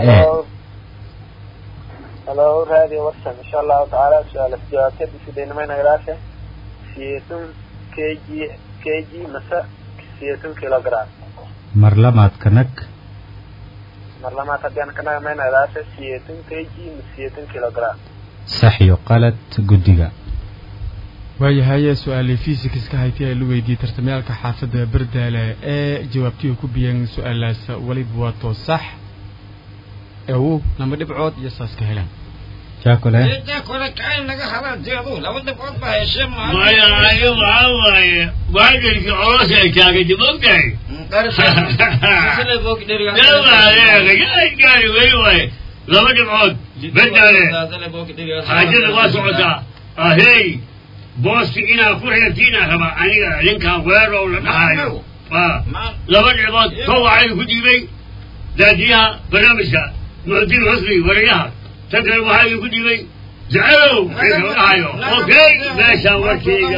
hello radio warsan insha Allah taala su'aal jawaabta sideen ma nagraash siyatun kg masa siyatun kilogram marlamaad kanak marlamaad hadaan kana ma nagraash siyatun kg siyatun kilogram saxiyo qalad gudiga waayahay su'aal physics ka haytay ay lugeydii tartamyaalka xaafadda Bardaale ee jawaabtii ku biyeen su'aalaas waliba waa to sax ee lama dhibcood iyo saas ka helaan jaakole kaay naga halaan jeedo laba dhibcood baa heshay ma ayo waaye waagirki oros ay kaaga dibogday sile book dheriga gaari way laba dhibcood Bardaale haajada waa socotaa ahey boosti inaa ku xirtiina raba aniga ninkan weerow la dhahayo laba dhibcood ko waxay ku dhiibay daadiyaha barnaamijka mucdin husni wariyaha tankan waxay ku dhiibay jacalow la dhahayo okay meesha warkeyga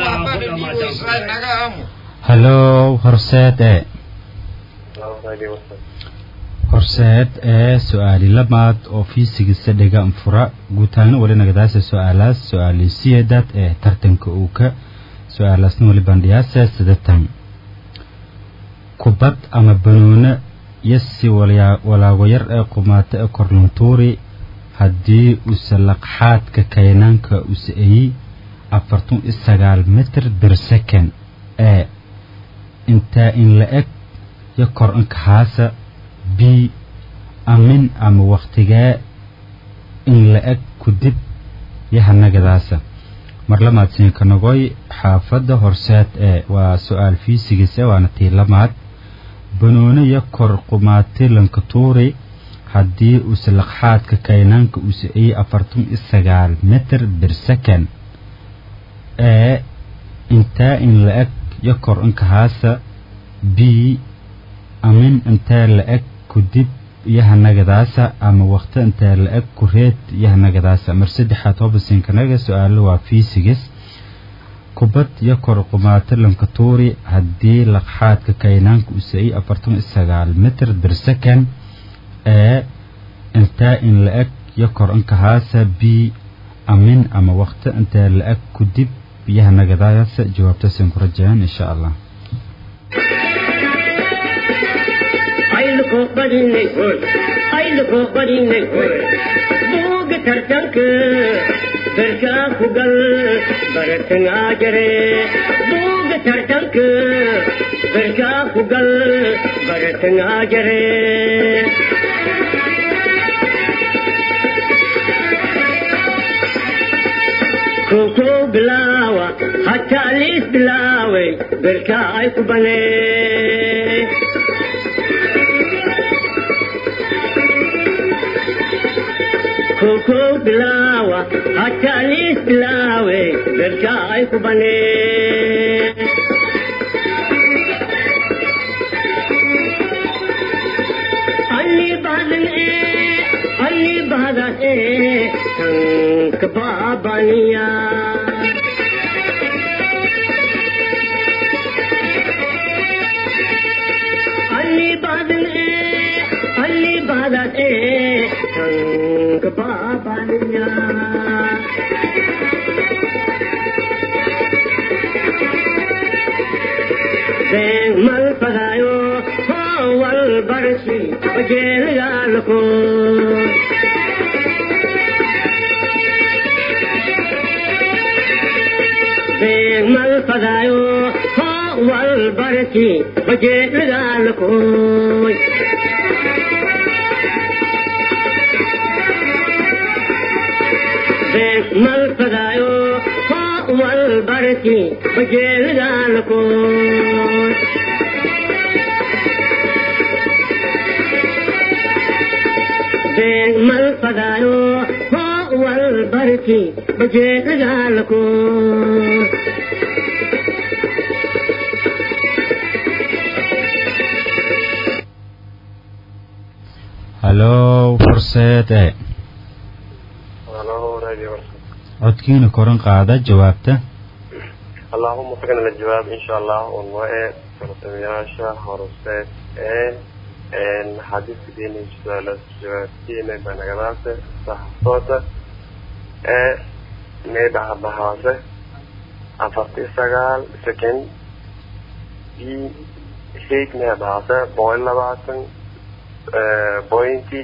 hello horseed horseed su'aali lamaad oo fiisigisa dhiga fura guutaana wali nagadaasa su'aalaas su'aali siyeedad tartanka uu ka su'aalaasna wali bandhiyaasa sidatan kubad ama banoona yasi walaago yar qumaata korluntuuri haddii usalaqxaadka kaynaanka usaeyi 49 mitir per second intaa in la eg yo kor inkahaasa b amin ama waqtigaa in la eg ku dib yahanagadaasa marlamaad siinka nagoy xaafadda horseed waa su'aal fiisigis waana tii lamaad banoona yo kor qumaati lanka tuuri haddii usalaqxaadka kaynaanka usaeyi 49 mitir per second intaa in la eg yo kor inkahaasa b amin intaa la eg ku dib yahanagadaasa ama waqti intaa la eg ku reed yahanagadaasa mar saddexaad hobasinkanaga su'aalo waa fiisigis kubad yo kor qumaata lanka tuuri haddii laqxaadka kaynaanka usaeyi 49 mitir per second intaa in la eg yo kor inkahaasa b amin ama waqti intaa la eg ku dib yahanagadaasa jawaabtaasaan ku rajayaan insha allah ayluko badinay hoy buuga tartanka berkaa ku gal baratangaa jare buuga tartanka berkaa ku gal تناجري كوكو بلاوة حتى ليس بلاوي بركاي كبني كوكو بلاوة حتى ليس بلاوي بركاي كبني اللي بعد ايه تنك بابانيا اللي بعد ايه تنك بابانيا زين مال فدايو هو البرسي وجيل قالكو زين مال فدايو هو البرسي وجيل قالكو زين مال فدايو هو البرسي وجيل قالكو مال فدايو هو البركي بجيت لكم هلو فرصة هلو راديو عدكين كورن قاعدة جوابته اللهم وفقنا للجواب إن شاء الله والله فرصة فرصة إن حديث ديني جزالة جوابتين بنغراسة صحفوته نيبها بهاسة أفرتي سغال سكن هيك نيبهاسة بوين لباسن بوينتي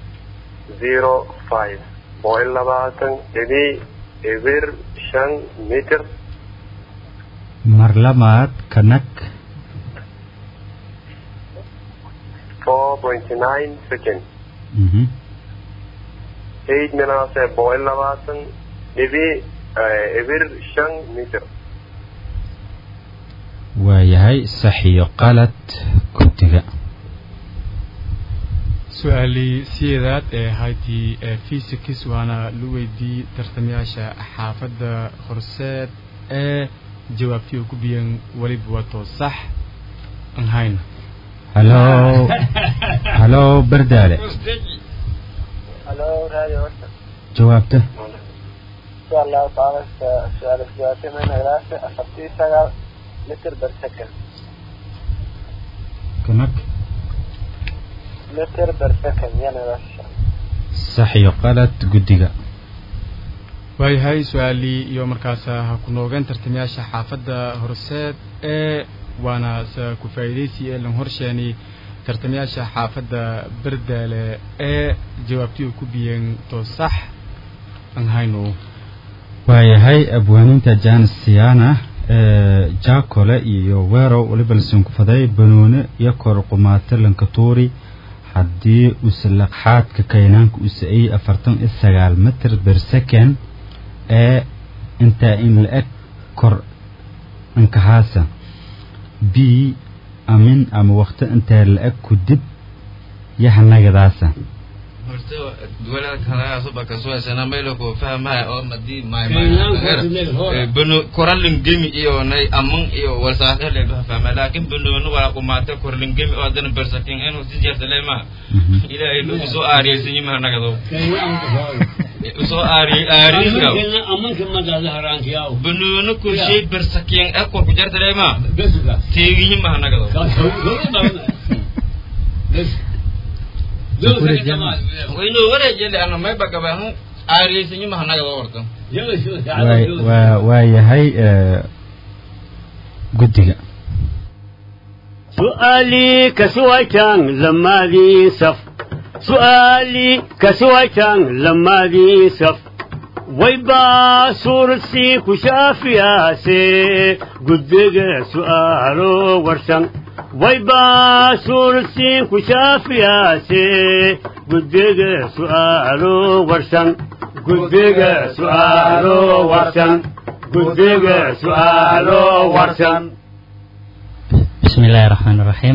05 بوين لباسن إذي إذر شن متر مرلمات كنك 4.9 seconds. 8 minutes boil lavasan every shan meter. وياي صحي قالت كنتها سؤالي سيدات هايتي فيسيكس وانا لويدي ترتمياشا حافظ خرسات جوابتي كبيان ولي بواتو صح انهاين هلو هلو بردالة هلو راديو جوابته إن شاء الله تعالى سؤال جوابتي من غراسة أخذتي سغال لتر برسكن كنك لتر برسكن يعني رشا صحي قالت قدقة waayahay su-aalii iyo markaasa ha ku noogeen tartamayaasha xaafadda horseed waana ku faa'iideysi lan horsheeni tartamayaasha xaafadda bardaale jawaabtii ku biyeen to sax aan hayno waayahay abwaaninta Janice Siana jaakole iyo weero waliba lasin ku faday banoone iyo kor qumaata lankatoori haddii uslaqxaadka kaynaanka u saay 49 mitir per second انت ان لك كر انك هاسا بي امن ام وقت انت لك كدب يحنا قداسا دولا كلا صبا كسوة سنة ميلوكو فهمها او مدي ماي بنو كورالين جيمي ايو ناي امن ايو والساعة اللي فهمها لكن بنو نولا قماتا كورالين جيمي او دن برسكين انو سيجر سليما الى ايلو سو آري سيني مهنا قدو سو آري كاو امن كما ظهران كياو بنو نكو شي برسكين اكو كجر سليما تيجي مهنا قدو وينو ولا جل أنا ما يبقى بهم عاريسني ما هنقدر ورطة وياهي قدية سؤالي كسويتان لما ذي صف سؤالي كسويتان لما ذي صف ويبا صورتي كشافيا سي قدية سؤالو ورسن ويبا سورسين كشافياسي قدق سؤالو ورشن قدق سؤالو ورشن قدق سؤالو ورشن بسم الله الرحمن الرحيم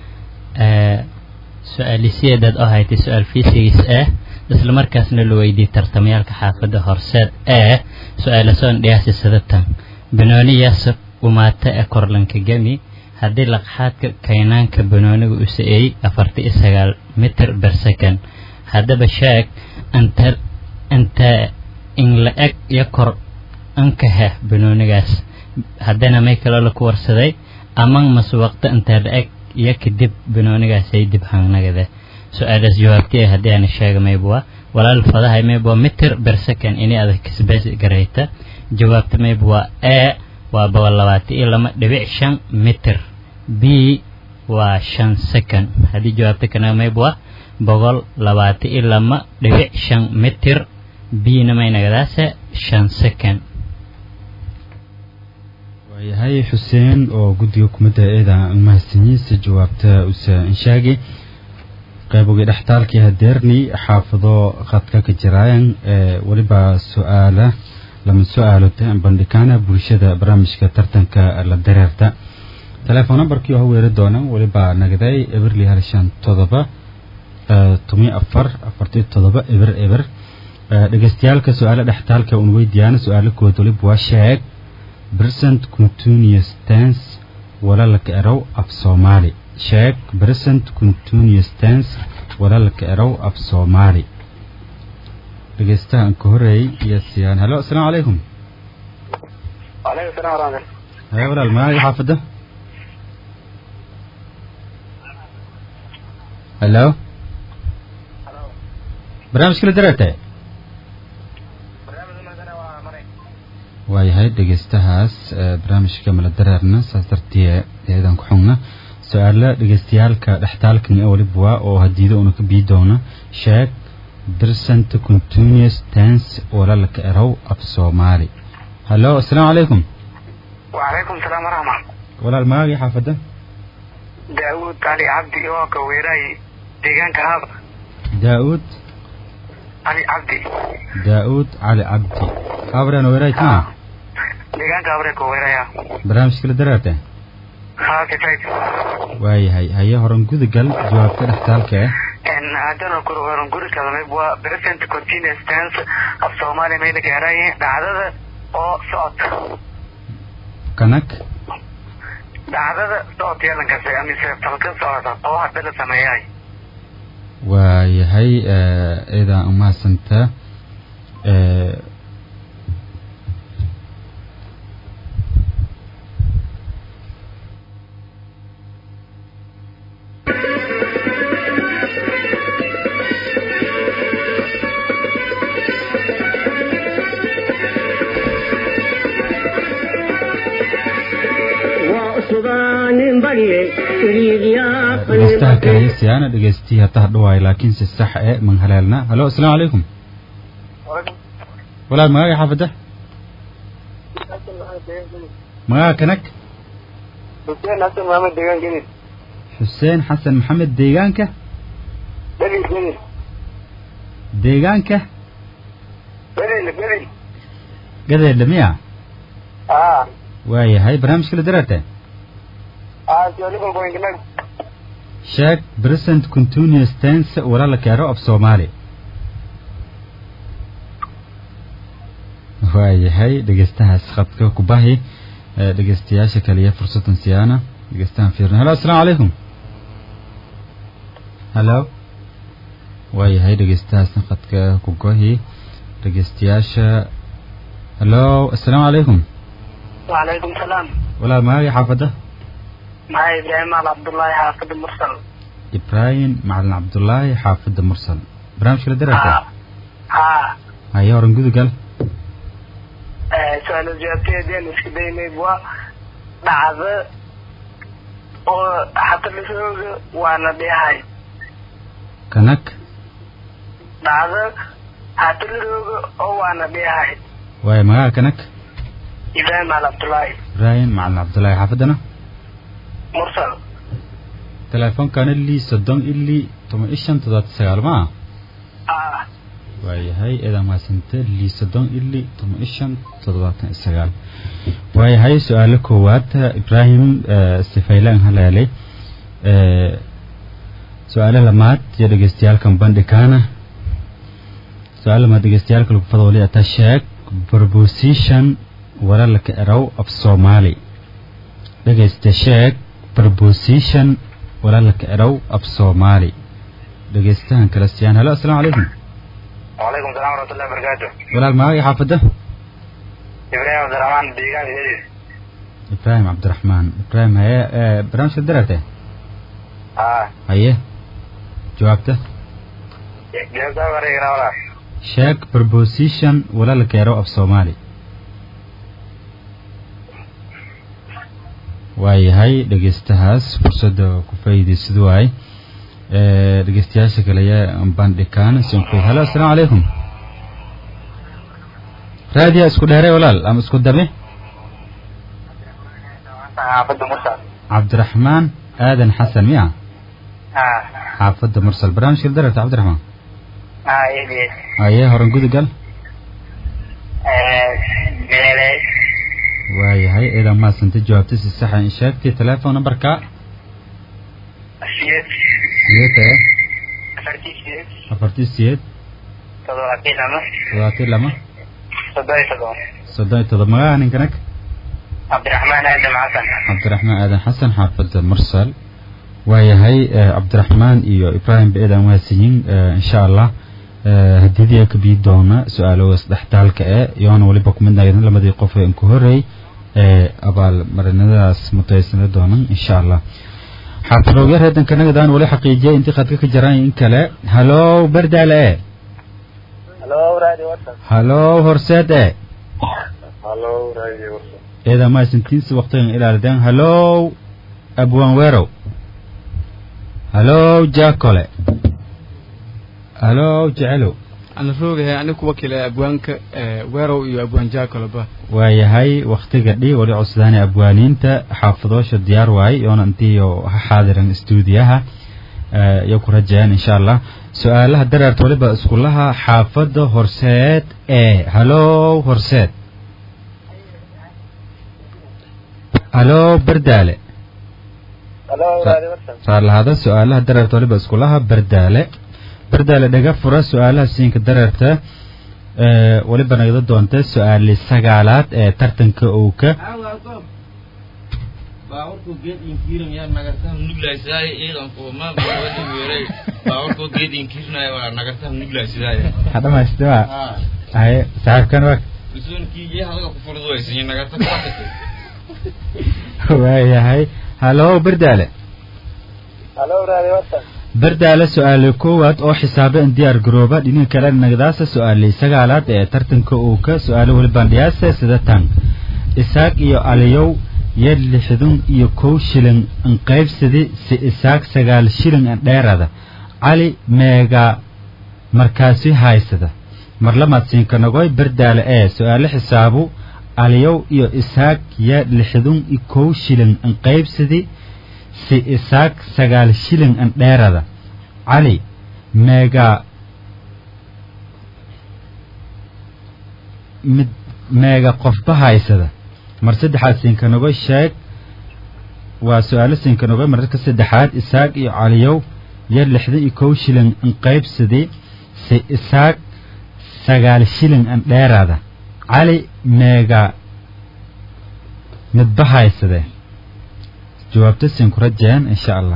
سؤال سيادة هايتي سؤال فيسيس isla markaasna la weydiiyey tartamayaalka xaafadda horseed su-aala soon dhiyaasi sadatan banooniyaas umaata ee korlanka gemi haddii laqxaadka kaynaanka banooniga u sa-eeyey 49 mitir ber second haddaba sheeg inta in la-eg iyo kor anka heh banoonigaas haddana may kaloo laku warsaday aman mase waqti inta la-eg iyo kadib banoonigaasay dib hangnagade su-aalaas jawaabtii haddii aan sheega maybwa walaal fadahay maybwa mitir ber second inay adag kasbees garayta jawaabta maybwa waa 22.5 mitir b waa 5 second haddii jawaabta kana maybwa 22.5 mitir b na maynagadaase 5 second waayahay xuseen oo guddiga kumada eeda mahadsanyiisa jawaabta usa inshaagi qaybogi dhaxtaalkii hadeerni xaafado qadka ka jiraayan waliba su'aala lama su'aalo bandhigana bulshada barnaamijka tartanka la dareerta telefoon numberkii oo weeri doona waliba nagaday eberli halshan todoba 1447 eber dhageystayaasha su'aala dhaxtaalka uu weydiiyana su'aalo kood waliba waa sheeg present continuous tense wala la karo af Soomaali sheeg present continuous tense wala la karo af Soomaali dhageystahan ka horeey yasiyaan hello assalaamu calaykum alaykum salaam warahmatullahi hay walaal ma xaafada hello barnaamijka la dareertay waayahay dhegeystahaas barnaamijka mala dareerna saas dartii eedan ku xugna su'aala dhageystayaalka dhaxtaalkan ee waliba oo hadiida uu ka bii doona sheeg present continuous tense wala la karo af Soomaali hello assalaamu calaykum wa alaykum salaam warahmah walaal maagi xaafada daawud ali abdi oo ka weeray deegaanka hab daawud ali abdi abrana weeray taa deegaanka abre ka weeraya barnaamijka la dareertay kifayt waayahay haye horan gudagal jawaabta dhaxtaalka hadana horan gudagal waa present continuous tense af Soomaali meela gaaray dhacdada oo socod kanak dhacdada socod yeelan karta amise falka socda oo hadda la sameeyay waayahay ida umaasanta dhegeystayaana dhegeystiyi hataa dhawaay laakiin si sax man haleelna hello assalaamu calaykum walaal magaaga xaafada magaaga kanak xuseen xasan maxamed deegaanka gadeedha miya waayahay barnaamijka la dareertay sheeg present continuous tense wala la karo af Soomaali waayahay dhegeystahaas khadka ku baahi dhegeystayaasha kaliya fursadan siyaana dhegeystahan fiirna hello assalaamu calaykum hello waayahay dhegeystahaas khadka ku goohi dhegeystayaasha hello assalaamu calaykum wa alaykum salaam wala maagi xaafada معي إبراهيم على عبد الله حافظ مرسل إبراهيم مع عبد الله حافظ مرسل برنامج كده دراسة هيا ورنجود قال سؤال الجوابية دي مش كده يبغى بعض وحتى الفلوس وأنا بيهاي كنك بعض حتى الفلوس وأنا بيهاي واي ما كنك إبراهيم على عبد الله إبراهيم مع عبد الله حافظنا مرسل telefoonkan ilii 30 ilii 15 ma waayahay eedan maasante ilii 30 ilii 15 waayahay su'aalo koowaad Ibrahim Sifaylan halaalay su'aalo lamaad iyo dhageystayaalkan bandhigana su'aalo ma dhageystayaalka lagu fadwaliya ta sheeg preposition waralka eraw af Soomaali dhageysta sheeg preposition waralka eraw af Soomaali dhageystahan kala siyaan halo assalaamu calaykum وعليكم السلام ورحمة الله وبركاته walaal magacii xaafada إبراهيم عبد الرحمن ديغان هيري Ibrahim Abdurrahman Ibrahim haye barnaamijka darate haye jawaabta جاوبتا ورينا ولا sheeg preposition waralka eraw af Soomaali waayahay dhageystahaas fursada ku faa'iideysid waay dhageystayaasha kale ee bandhigaan sinqoy halo assalaamu calaykum raadiyo isku dheeray walaal ama isku dame xaafada mursal Cabdiraxmaan aadan xasan miya xaafada mursal barnaamijka darata Cabdiraxmaan aye horan gudugal waayahay idan ma santa jawaabta si sax ah in sheegtay telefoon numberka يته أفرتيسيد تضاتي لما صداي تضمع نكنك عبد الرحمن آدم حسن حافظ المرسل وهي عبد الرحمن إيو إبراهيم بإذن واسيين إن شاء الله هديدي كبير دونا سؤاله وصدحتالك يوان ولي بكم من دايدن لما دي قفة انكوهري أبال مرنداس متوسنة دونا إن شاء الله حافظوا يا هذا كنا قدان ولا حقيقة أنت خدك جرائم كلا هلو برد على هلو رادي وصل هلو هرسات هلو رادي وصل إذا ما سنتين وقتين إلى الدين هلو أبوان ويرو هلو جاكولا هلو جعلو أنا فوق يعني كوكيل أبوانك ويرو يو أبوان جاكولا با وهي وقت قدي ولي عصداني أبوانين تا حافظوش الديار واي يون أنتي حاضرا استوديوها يوكو رجعين إن شاء الله سؤالها درر تولي بأسكول لها حافظ هرسات هلو هرسات هلو بردالة صار لهذا سؤالها درر تولي بأسكول لها بردالة دغه fura su'aalaha siinka dararta waliba nagada doonta su'aal sagaalaad ee tartanka uu ka baawrku geed inkiiram yaa nagartan nuglaysaay eedan qooma wadi weeray baawrku geed inkiirnay waa nagartan nuglaysaay hada ma istaa ay saarkan wax isuunkii yahay ku furduwaysan nagartan waayahay halo bardaale halo raadi wata bardaale su'aal koowaad oo xisaabe diyaar garooba dhinaca kale nagadaasa su'aal sagaalaad ee tartanka uu ka su'aalo wali bandhiyaasay sida tan isaaq iyo aliyow yad lixdun iyo 1 shilin in qaybsadii si isaaq 9 shilin dheerada ali meega markaasi haysada marlamaad siinka nagoy bardaale ee su'aal xisaabu aliyow iyo isaaq yad lixdun iyo 1 shilin in qaybsadii si isaaq 9 shilin dheerada ali meega mid meega qof bahaysada mar saddexaad siinka nago sheeg waa su'aalo siinka nago marka saddexaad isaaq iyo aliyow yar 61 shilin in qaybsadii si isaaq 9 shilin dheerada ali meega mid bahaysada jawaabta siin ku rajeen insha Allah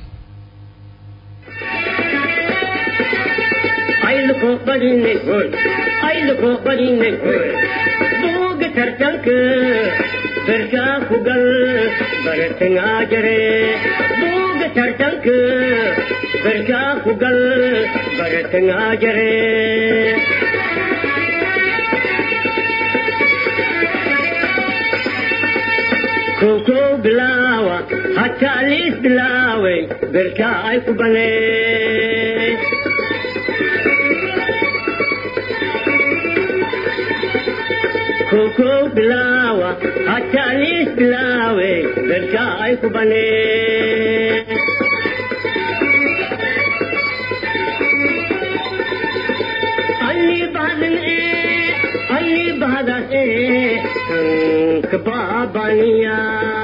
ayluko badinay buuga tartanka berkaa ku gal baratangaa jare buuga tartanka berkaa ku gal baratangaa jare koko bilawa hatta alis bilawe berkaa ay ku banee koko bilawa hatta alis bilawe berkaa ay ku banee كبابانيا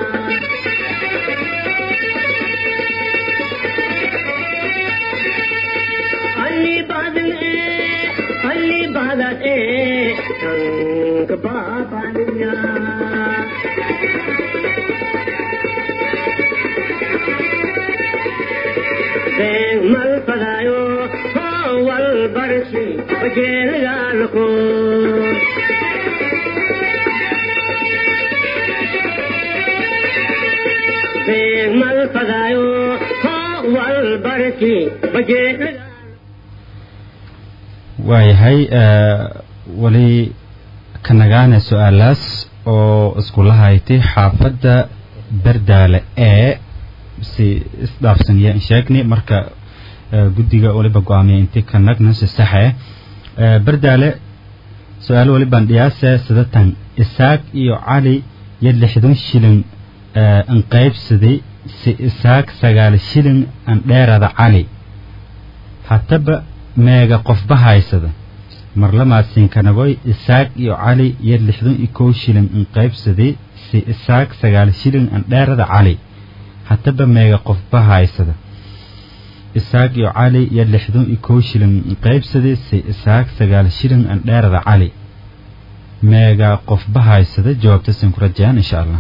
اللي بعد كبابانيا بين مال فدايو هو البرسي وجيل الكون بين مال فدايو هو البرسي وجيل waayahay wali kanagaana su-aalaas oo iskula haytay xaafadda bardaale ee si isdhaafsaniya in sheegni marka guddiga waliba go-aamiya intii kanagna si saxe bardaale su-aalo walibaan dhiyaase sidatan isaaq iyo cali iyo 60 shilin an qaybsaday si isaaq 9 shilin an dheerada cali hataba meega qofba haysada marlamaadsiin kanagoy isaaq iyo cali iyo 61 shilin in qaybsaday si isaaq 9 shilin an dheerada cali hataba meega qofba haysada isaaq iyo cali iyo 61 shilin in qaybsaday si isaaq 9 shilin an dheerada cali meega qofba haysada jawaabta sin ku rajaan insha Allah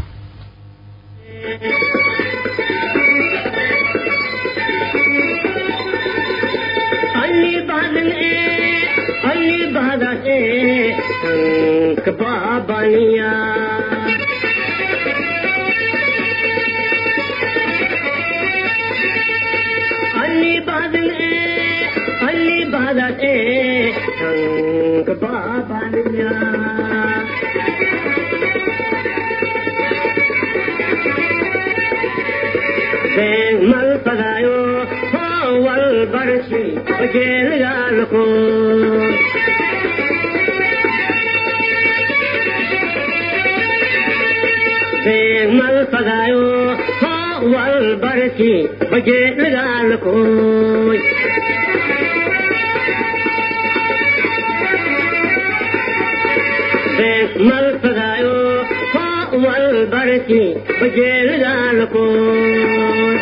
كبابانيا اللي بعد كبابانيا بين مال فدايو هو البرسي وجيل الكون بين مال فدايو هو البرسي وجيل الكون بين مال فدايو هو البرسي وجيل الكون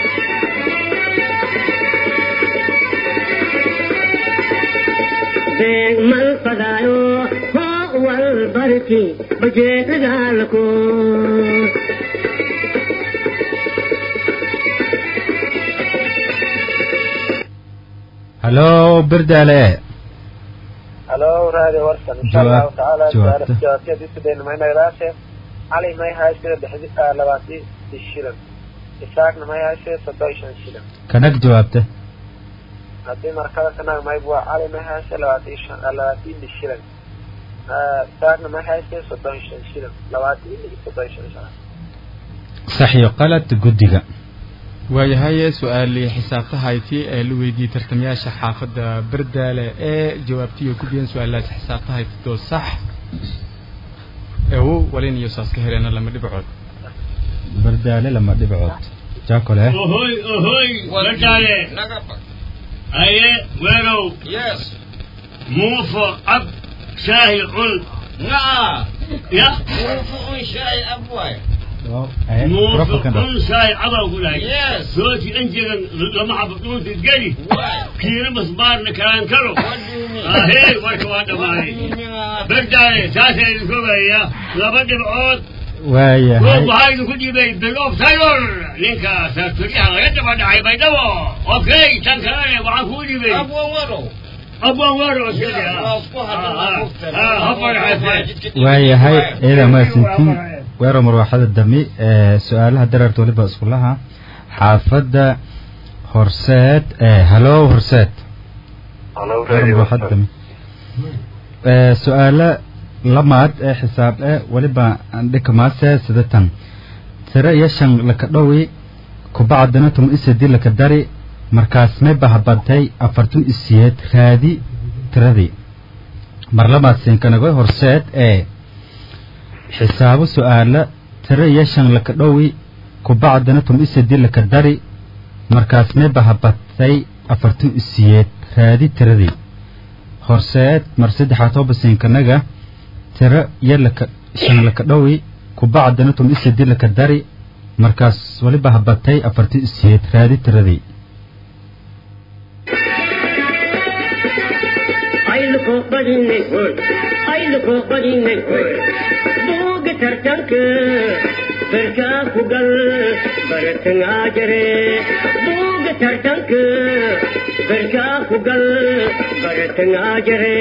بين مال فدايو هو البرسي وجيل الكون هلو بردالة هلو رادي ورسن إن شاء الله تعالى جوابتي دي سدين ما ينقراسي علي ما يهاشي بحديث لباتي الشلم إساقنا ما يهاشي 16 شلم كانك جوابته هدي مركزة كناك ما يبوا علي ما يهاشي لباتي الشلم إساقنا ما يهاشي 16 شلم لباتي 16 شلم صحيح قالت قدقة waayahay su-aali xisaabta hayti ee la weydiiyey tartamayaasha xaafadda bardaale ee jawaabtiyo ku biyan su-aalaas xisaabta hayti doo sax walin iyo saas ka helena lama dhibcood bardaale lama dhibcood jaakole ohoy bardaale aye weerow yes muufo ab shaahi cun ya muufo shaahi ab waay موفقون شاي عضو قولي صوتي انجل لما عبطون تتقلي كيرا مصبار نكران كرو هاي وركوانا ماي برداي ساسي الكوبايا لابد بعود وايا وهاي كل يبي بالوف تايلور لينكا ساتوريها غيرت بعد عيب يدوا اوكي تنكراني وعفوني بي ابو ورو سيدي وايا هاي اذا ما سنتين ويرى مروحة الدمي سؤالها دررت ولبا اسكولها حافظة هرسات هلو هرسات مروحة الدمي سؤال لماد حساب ولبا عندك ماسة سدتان ترى يشن لك دوي كبعدنا تم اسدي لك داري مركز مبه بنتي افرتون اسيات هادي تردي مرلمات سين كنغوي هرسات حساب سؤال ترى يشن لك دوي كبعدنا تم اسدي لك داري مركز مبه بنتي افرتون اسيات هادي تردي هرسات مرسد حاتو بسين كنغا ترى يلك shan laka dhawi kubacdana tum isidii laka dari markaas waliba habatay afarti isiyeed raadi tiradii ayluko badinay buuga tartanka berkaa ku gal baratangaa jare buuga tartanka berkaa ku gal baratangaa jare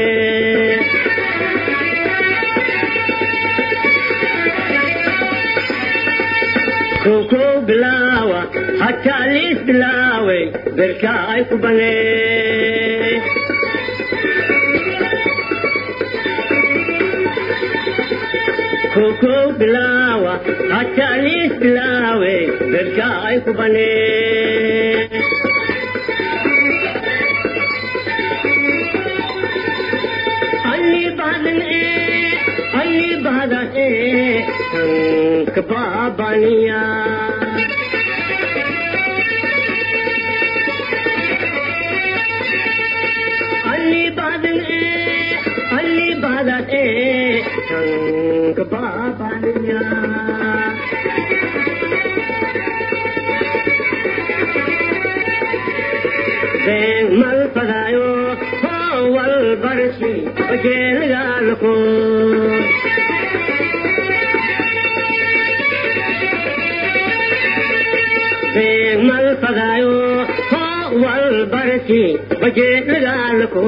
koko bilawa hatta lis bilawe berkaa ay ku bane koko bilawa hatta lis bilawe berkaa ay ku bane anni badan kababaniya anni badan kababaniya den mal padayo wal barsi bajel galko den mal padayo wal barsi bajel galko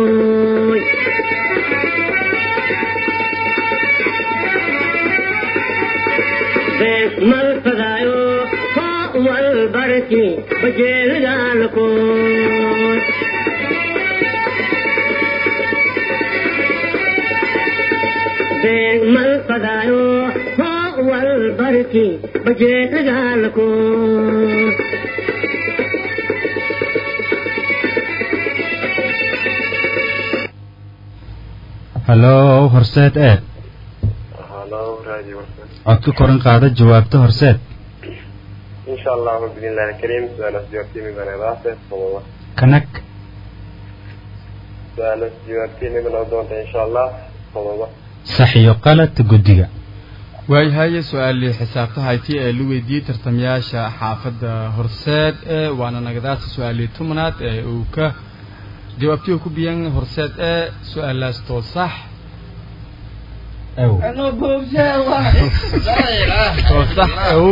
den mal padayo wal barsi bajel galko mal padayo wal barki baje galko hallo horseed hallo radio codka koran qaada jawaabta horseed insha Allah bismillah kareem su'aalaas jawaabtimi banadaase sababa kanak su'aalaas jawaabtimi banadaase insha Allah sababa sax iyo qalad guddiga waayahay su'aali xisaabta hayti ee lu weydiiyay tartamayaasha xaafadda horseed ee waana nagadaas su'aali tumanaad ee uu ka jawaabtii ku biyan horseed ee su'aalaas to sax أنا بوجه صح أو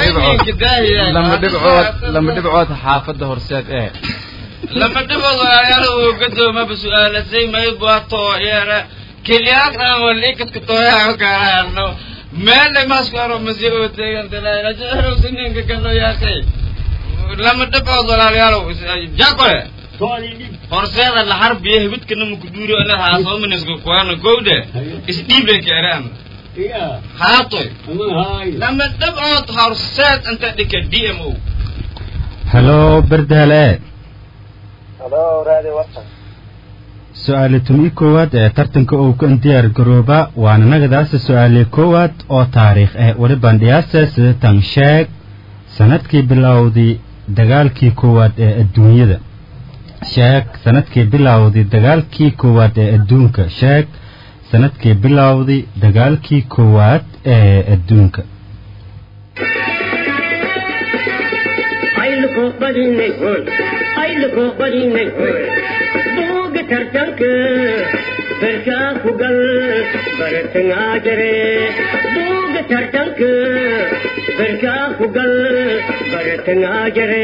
لما دبعوت حافظ هرسات إيه لما دبعوا يا رو قدوا ما بسؤال زي ما يبغى طائرة كلياك أنا وليك كطائرة كأنه ما اللي ما سكروا مسيروا تيجان تلا رجعوا سنين كأنه يا أخي لما دبعوا يا رو جاكوه هرسات الحرب يهبط كنا مقدور أنا حاسو من اسمه قوانا جودة استيب لك إيران هاتوي لما تبعت هرسات أنت ديك الدي ام او هلو بردهلاء هلو رادي وطن سؤال تمي كواد ترتنك او كنتير جروبا وانا نغداس سؤال كواد او تاريخ ولبان دياسس تنشاك سندكي بلاودي دغالكي كواد الدنيا sheeg sanadkii bilowday dagaalkii koowaad ee adduunka sheeg sanadkii bilowday dagaalkii koowaad ee adduunka ayluko badinay buuga tartanka berkaa ku gal baratangaa jare buuga tartanka berkaa ku gal baratangaa jare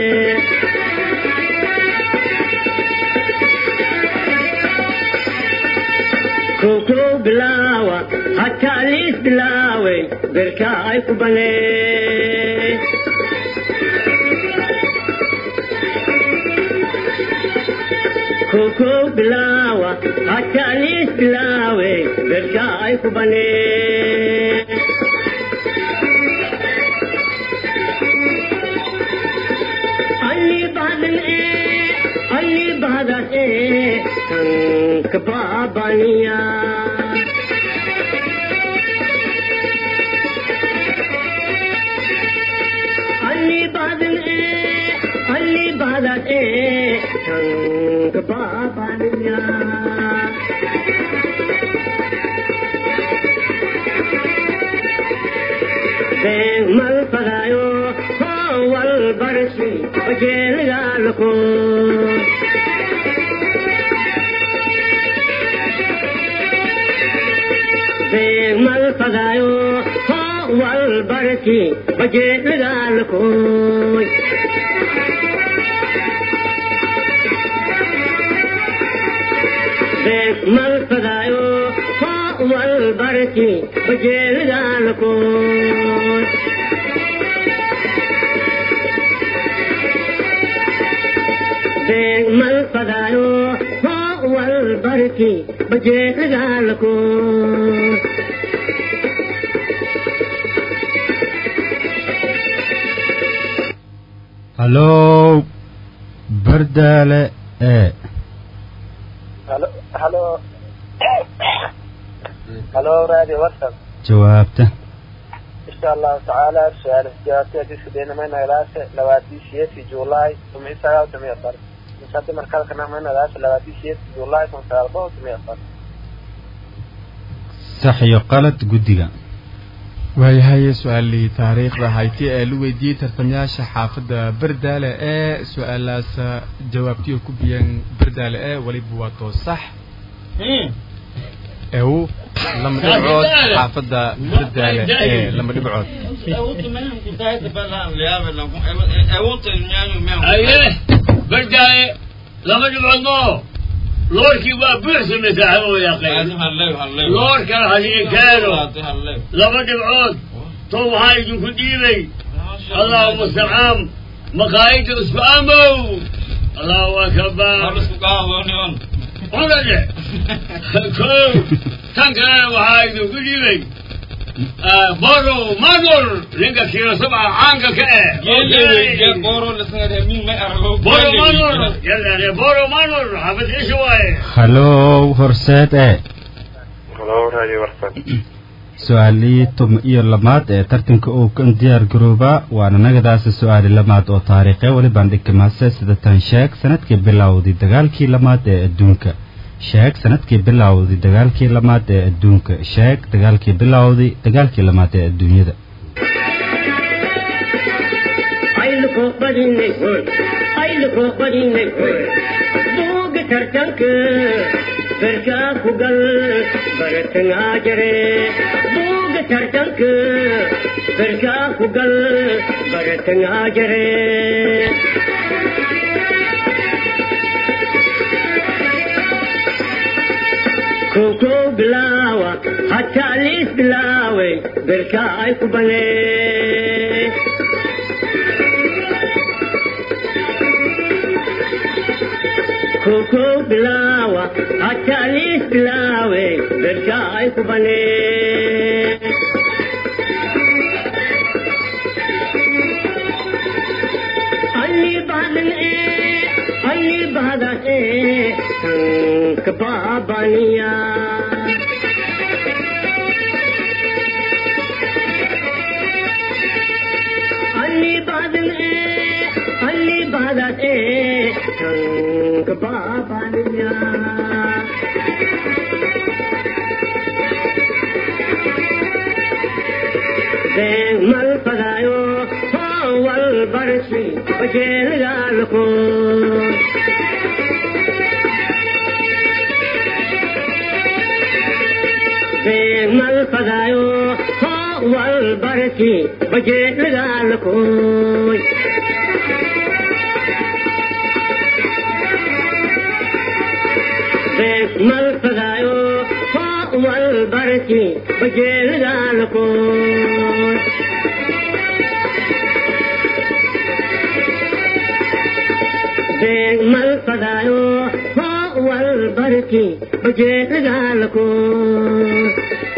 koko bilawa hatta lis bilawe berka ay ku bane koko bilawa hatta lis bilawe berka ay ku bane ali badan kababaniya ali badan kababaniya بين مالفدايو هو البرسي وجيل قالكم بين مالفدايو هو البرسي وجيل قالكم مالفدايو هو البركي وجيل دالكون مالفدايو هو البركي وجيل دالكون هلو بردالة ايه هلو هلو رادي ورسم جوابته إن شاء الله تعالى سؤال جوابته دي سدينا من راسه لوادي شيء في جولاي ثم يسأل ثم يصل نسأل مركز كنا من راسه لوادي شيء في جولاي ثم يسأل ثم يصل صح يقالت قدقا waayahay su-aalii taariikhda hayti ee la weydiiyey tartamayaasha xaafadda bardaale ee su-aalaas jawaabtiyo ku biyeen bardaale ee waliba waa too sax ew lama dhibcood xaafadda bardaale ee lama dhibcood bardaale lama dhibcood mo لوركي وابوس مساحه يا اخي لورك هذه كانوا لما دبعود تو هاي جكديبي اللهم استعام مقايد اسبامو الله اكبر والله كو تنكر وهاي جكديبي بورو مانور لينك كيلو 7 عنك كايه بورو لسنه مين ما ارغو بورو مانور يلا بورو مانور حبت ايش واي هلو هرسات ايه هلو رادي ورسن سؤالي تم iyo lamaad ee tartanka uu kan diyaar garooba waana nagadaas su'aali lamaad oo taariikh wali bandhig maase sida tan sheeg sanadkii bilowday dagaalkii lamaad ee adduunka sheeg sanadkii bilowday dagaalkii lamaad ee adduunka sheeg dagaalkii bilowday dagaalkii lamaad ee adduunyada ayluko badinay buuga tartanka berka kugal baratanga jare buuga tartanka berka kugal baratanga jare كوكو بلاوة حتى ليس بلاوي بركاي كوباني كوكو بلاوة حتى ليس بلاوي بركاي كوباني اللي بعدن ايه اللي بعدن ايه كبابانيا اللي بعدن ايه اللي بعدن ايه كبابانيا بين مالفدايو هو البرسي وجيل قالكم بين مالفدايو هو البرسي وجيل قالكم بين مالفدايو هو البرسي وجيل قالكم بين مالفدايو هو البركي وجيل قالكم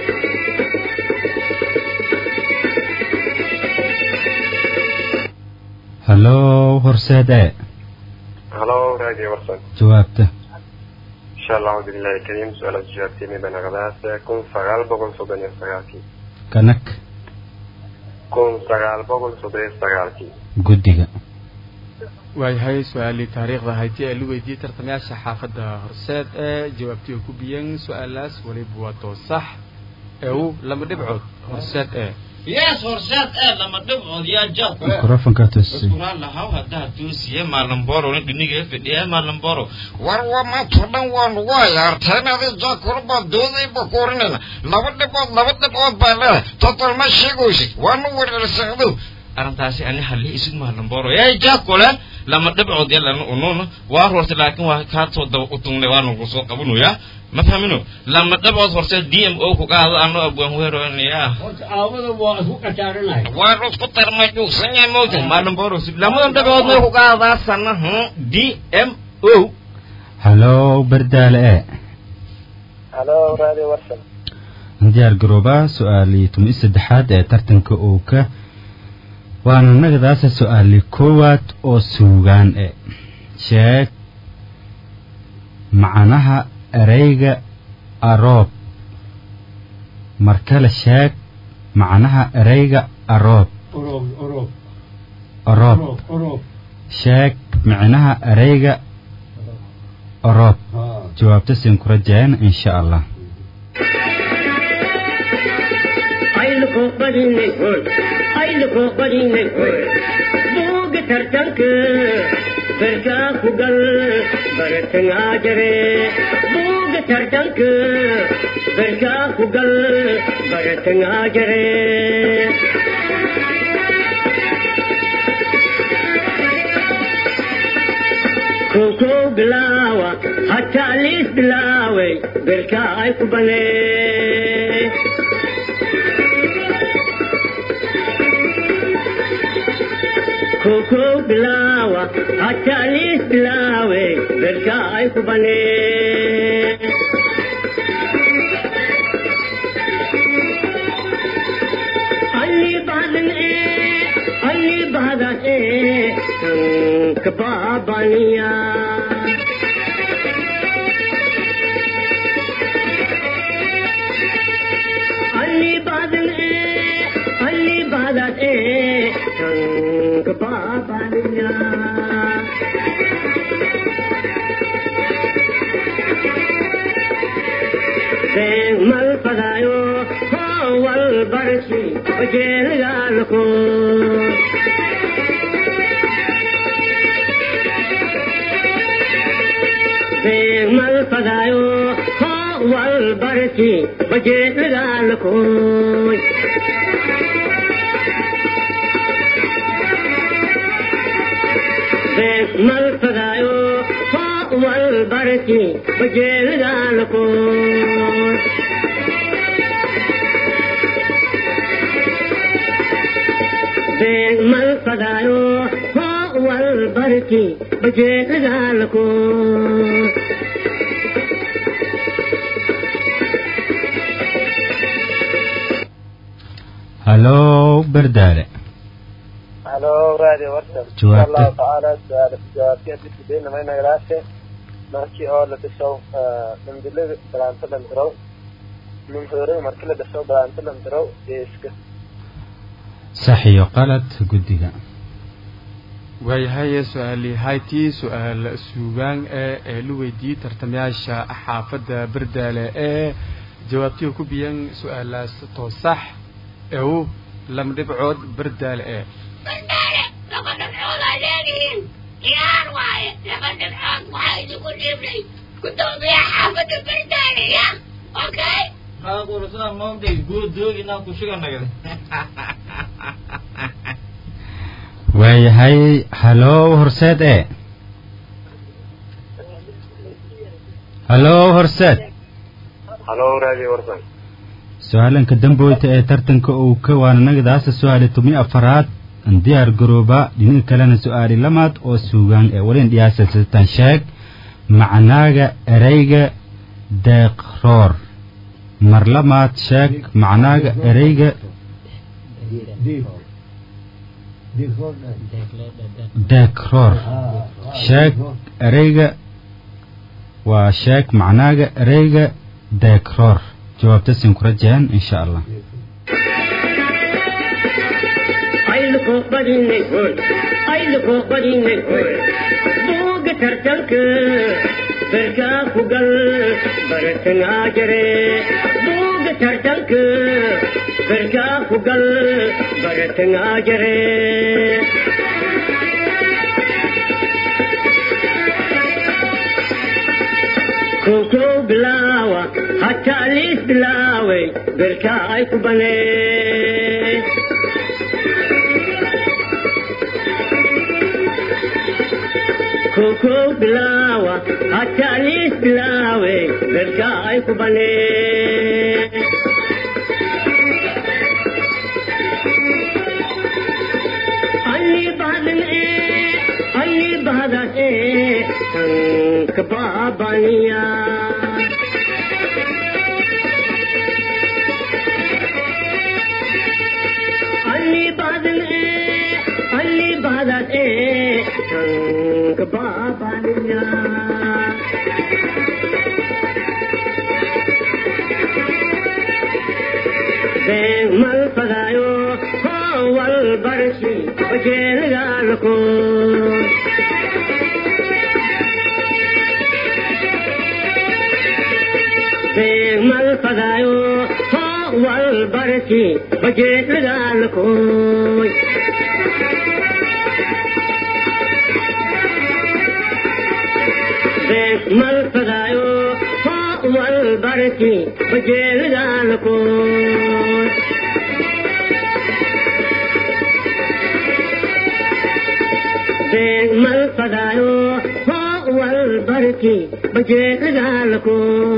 هلو هرسات هلو رادي ورسن جوابته إن شاء الله عبد الله الكريم سؤال الجوابتي من غداس كن سغال بقول صدني سغالكي كنك كن سغال بقول صدني سغالكي قدقة waayahay su-aalii taariikhda hayti ee la weydiiyey tartamayaasha xaafadda horseed ee jawaabtii ku biyeen su-aalaas waliba waa too sax ew lama dhibcood horseed ee ياس هرسات لما دبعود يا جاب ميكروفون كاتوسي بسكورا لهاو هدا توسي مالن بورو نيجي في دي مالن بورو وروا ما تودن وان واي ارتنا دي جا كوربا دوزي بكورنا لابد بود بالا توتال ما شيغوشي وان ورسدو arintaasi ani halli isu maalan boro yaa jaakole lama dabcood yalla unono waa horta laakiin waa ka soo daba utunne waa nagu soo qabanaya ma fahmino lama dabcood horta DMO ku qaado ano abwan weeroniya aawada waa isku qataaranay waa isku tarmay joogsan yahay moota maalan boro lama dabcood ku qaado sana DMO hello bardale halo radio warsan diyaar garooba su'aali tumi saddexaad ee tartanka oo ka waana nagadaas su'aali koowaad oo suugaan sheeg macnaha ereyga aroob markale sheeg macnaha ereyga aroob sheeg macnaha ereyga aroob jawaabta siin ku rajeen insha Allah ayluko badinay buuga tartanka berkaa ku gal baratangaa jare buuga tartanka berkaa ku gal baratangaa jare koko bilaawa hataa liis bilaaway berkaa ay ku banee koko bilawa hatalis bilawe berka ay kubane ali badan kababaniya ali badan kababaniya mal padayo wal barsi ojel galko mal padayo wal barsi ojel galko mal padayo wal barsi ojel galko mal padayo wal barsi ojel galko hello bardale halo radio warsan Jawaabta. Allah ta'ala jawaabta dibadena ma nagalaashe markii oo la dhiso mandilada balaanta dantro min hore markii la dhiso balaanta dantro iska sax iyo qalad guddiga waayahay su'aali hayti su'aal suugaan ee lu weydiiyey tartamayaasha xaafadda bardale ee jawaabtii ku biyan su'aalaas toosax ee lama dhibcood bardale ee لقد الحوض عليهم يا رواية لقد الحوض وعايز يقول لي كنت أضيع حافظ البردانية أوكي أقول رسول ما بدي يقول دوغي ناكو شو كنا كده waayahay hello horseed hello horseed halo radio warsan su-aalanka damboyta ee tartanka uu ka waana nagadaasa su-aali tumi afaraad diyaar garooba dhinaca kalena su-aali lamaad oo suugaan ee walin dhiyaasasatan sheeg macnaaga ereyga deeqroor mar lamaad sheeg macnaaga ereyga deeqroor sheeg ereyga waa sheeg macnaaga ereyga deeqroor jawaabta siin ku rajeen insha Allah ayluko badinay buuga tartanka berkaa ku gal baratangaa jare buuga tartanka بركا فقل برتنا جري كوكو بلاوة حتى ليس بلاوي بركا ايكو بني كوكو بلاوة حتى ليس بلاوي بركا ايكو بني اللي بعد ايه تنك بابانيا اللي بعد ايه تنك بابانيا بين مال فدايو هو البرشي وجيل غالكو بين مال فدايو هو البرشي وجيل غالكو بين مال فدايو هو البرشي وجيل غالكو مل فدايو هو البركي بجيت لكم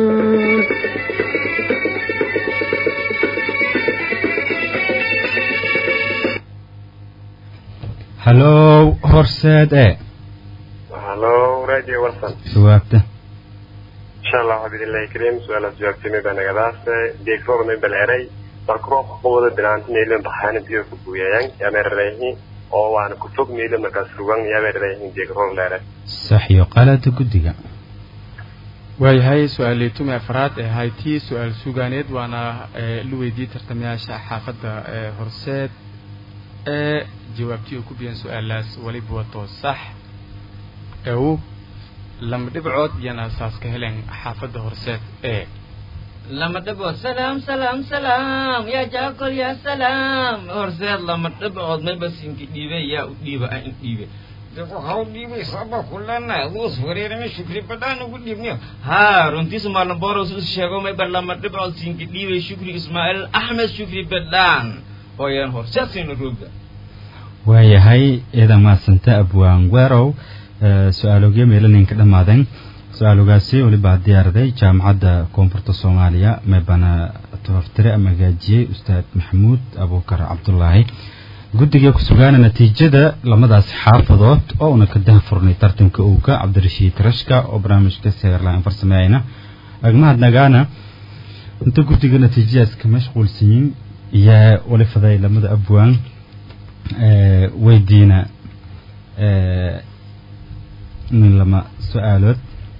هلو هورسيد ايه هلو راديو ورسن جوابته ان شاء الله عبد الله كريم سؤال جوابتي من غداس ديكتور من بالعري بكرو قوه بلانتين اللي امتحان بيو كبويان يا مريحي oo waan ku fog meelo markaas rugan yaabay deegroon leeyahay صح يقالت قديا waayahay su'aaleetuma afraad ee haytii su'aal sugaaneed waana lu weydiiyay tartamayaasha xaafadda horseed ee jawaabtii ku bixin su'aalaas waliba wato sax ee lama dhibcood yana asaas ka heleen xaafadda horseed ee لما تبغى سلام سلام سلام يا جاكل يا سلام أرسل لما تبغى ما بس إنك ديبه يا ديبه إنك ديبه تبغى هاو ديبه صعبة كلنا لوس فريرة من شكري بدان وقول ديبني ها رنتي سمع لبارو سوس شغو ما يبر لما تبغى إنك ديبه شكري إسماعيل أحمد شكري بدان ويان هرسل سينروبا وهي هاي إذا ما سنت أبو أنغورو سؤالو جميل إنك دمادن سؤالوغاسي ولي بعد دياردي جامعة كونفورت الصومالية مبانا توفتري أمجاجي أستاذ محمود أبو بكر عبد الله قد يجيك سؤالنا نتيجة لما داس حافظات أو نكده فرني ترتم كأوكا عبد الرشيد رشكا أو برامج كسير لا ينفرس معنا أجمع نجانا أنت قلت يجي نتيجة كمشغول سنين يا ولي فضاي لما دا أبوان ويدينا من لما سؤالات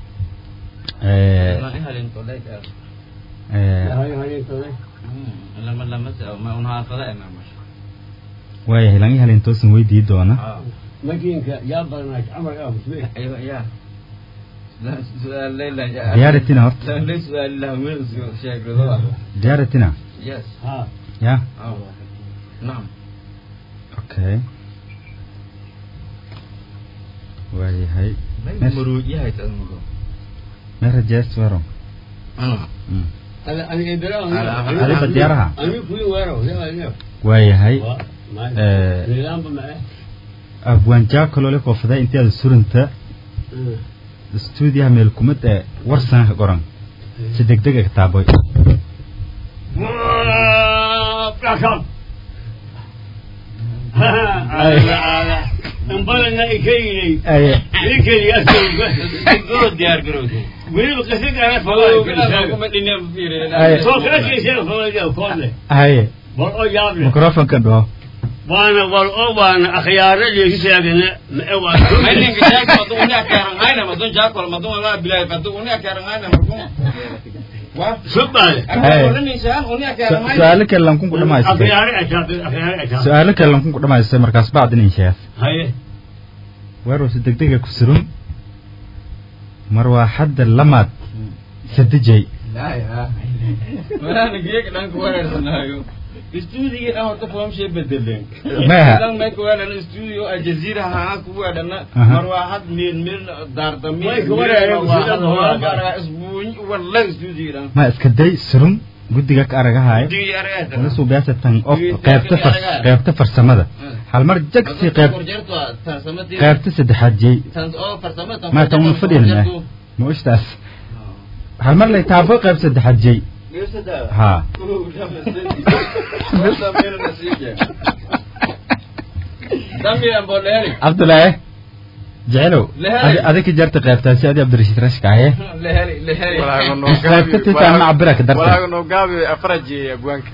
وايه لاني هل انتو سنوي دي دونا مدينك يا برناج عمر مسوي ايوه يا لا سؤال ليلى ديارتنا هرت لا سؤال لا من شيء ديارتنا يس ها يا نعم اوكي وايه هاي مروجي هاي تنمو نرجس ورو أنا إبراهيم أنا بديارها أنا كوي ورو واي هاي أبوان جاكلو لك وفدا أنت هذا سورنتا استوديو ملكمت ورسان قرن سدك دقة كتابي نبلنا إكيني أيه إكيني أسوق جود ديار جود ولي بقصد أنا فلاي صوت أكيد شيء فلاي كله أيه برو جابني ميكروفون كده وانا أخيار اللي يساعدنا ما ينقل جاك ما تقولني أكيران هاينا ما تقول جاك ولا ما تقول لا بلاي ما تقولني أكيران هاينا ما تقول سؤالك اللي نكون كنا ما سؤالك اللي نكون كنا ما يصير مركز بعد نيشاف هاي ويرو سدقدقة كسرون مروة حد اللمات سدجي لا يا ولا نجيك نانك وين سنايو استوديو أنا تفهم شيء بدلين ما لان ما يكون أنا استوديو الجزيرة ها كوا أنا مروحات من دار تمين ما يكون أنا أسبوعي والله استوديو ما اسكدي سرم guddiga ka aragahay wala soo baasatan oo qaybta farsamada hal mar jagsi qaybta saddexaad jey ma tan fadhilna ma ustaas hal mar lay taafo qayb saddexaad jey ha Abdullahi جعلو هذيك جرت قيبتها سيدي عبد الرشيد رشكايه لهالي قيبتها تتعامل عبرك درت ولا نوقابي افرج ابوانك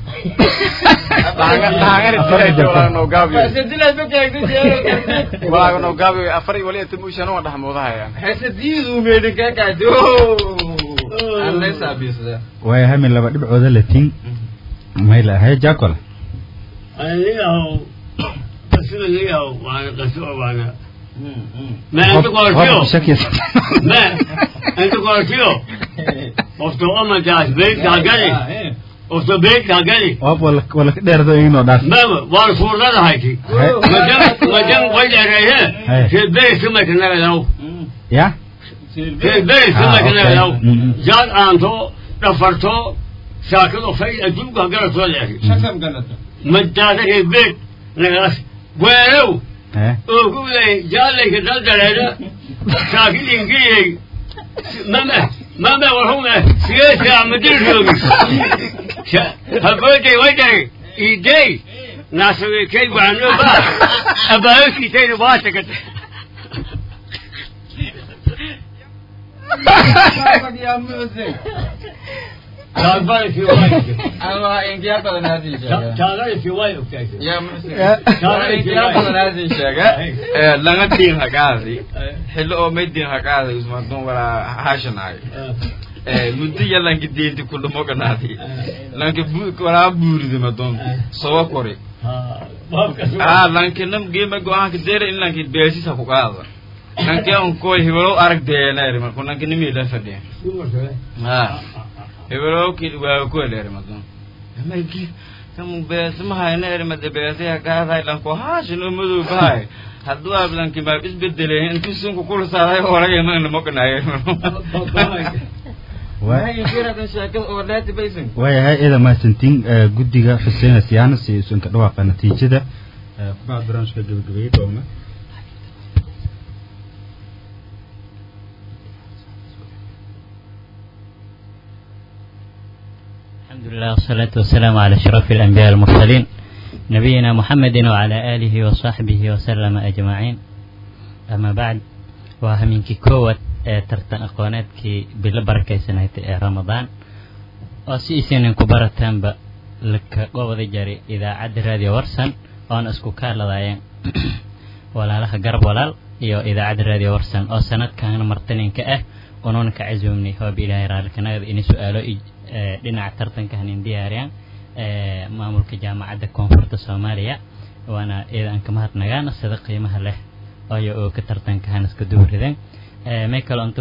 ولا نوقابي سدينا بك ولا نوقابي افرج ولا تموشن وضح موضوعها يعني حسديدو ميدك كادو الله سابيس way hamil laba dhibcooda latin may lahay jaakol ayaho tasliyo waana qasoo ما أنت قلتيه ما أنت قلتيه أفتو أما جاش بيت هاجري أفتو بيت هاجري ولا كدير ذا إنه داس ما وارفور هذا هايكي ما جم قيد عليه في البيت ثم كنا له يا في البيت ثم كنا له جال أنتو رفرتو ساكن وفي أجوب هاجرت ولا شكم قلت ما جاك البيت نقص وينو وقول لي جال لي كذا جلاله ساكن ينقي ماما وهم سياسة مدير يومي هبوتي ويدي إيدي ناسوي كيف عنو با أباوكي تينو باتك يا موسى تعال في وايد أنا إنك يا بدر هذه الشيء تعال في وايد يا موسى تعال إنك يا بدر هذه الشيء لنا دين هكذا حلو ميدين هكذا اسمه دون ولا هاشناي مدي يلا إنك دين تقول ما كنا هذه لانك ولا بوري ما دون سوا كوري لانك نم جيم جوان كدير إن لانك بيسي سافوكاza لانك يوم كوي هيبرو أرك دينا يرمى كنا كني ميدا فدين هيبرو كي وكوي يرمى دون ما يجي كم بيس ما هاي نيرمى دبيسي هكذا لانك هاش نمدو باي هدوا بلانك ما بيس بدله إن كيسون كل سارة ولا يمان ما كنا يرمى waayahay ida maasantiin guddiga xuseen siyaana si isu ka dhawaaqa natiijada kubacad barnaamijka gabagabeeyay doona الحمد لله والصلاة والسلام على أشرف الأنبياء المرسلين نبينا محمد وعلى آله وصحبه وسلم أجمعين أما بعد وهمينك كوة tartan aqooneedkii bilo barakaysanaytay ee Ramadaan oo si iseen ku barataanba laka gobada jari idaacada radio warsan oo isku kaaladayeen walaalaha garab walaal iyo idaacada radio warsan oo sanadkan martaninka ah onon ka cazumni hoob ilaahay raalkanaada in su'aalo dhinaca tartankan in diyaariyaan maamulka jaamacadda koonfurta Soomaaliya waana idan ka mahadnagaan sida qiimaha leh oo ka tartankan iska duurideen Michael Anton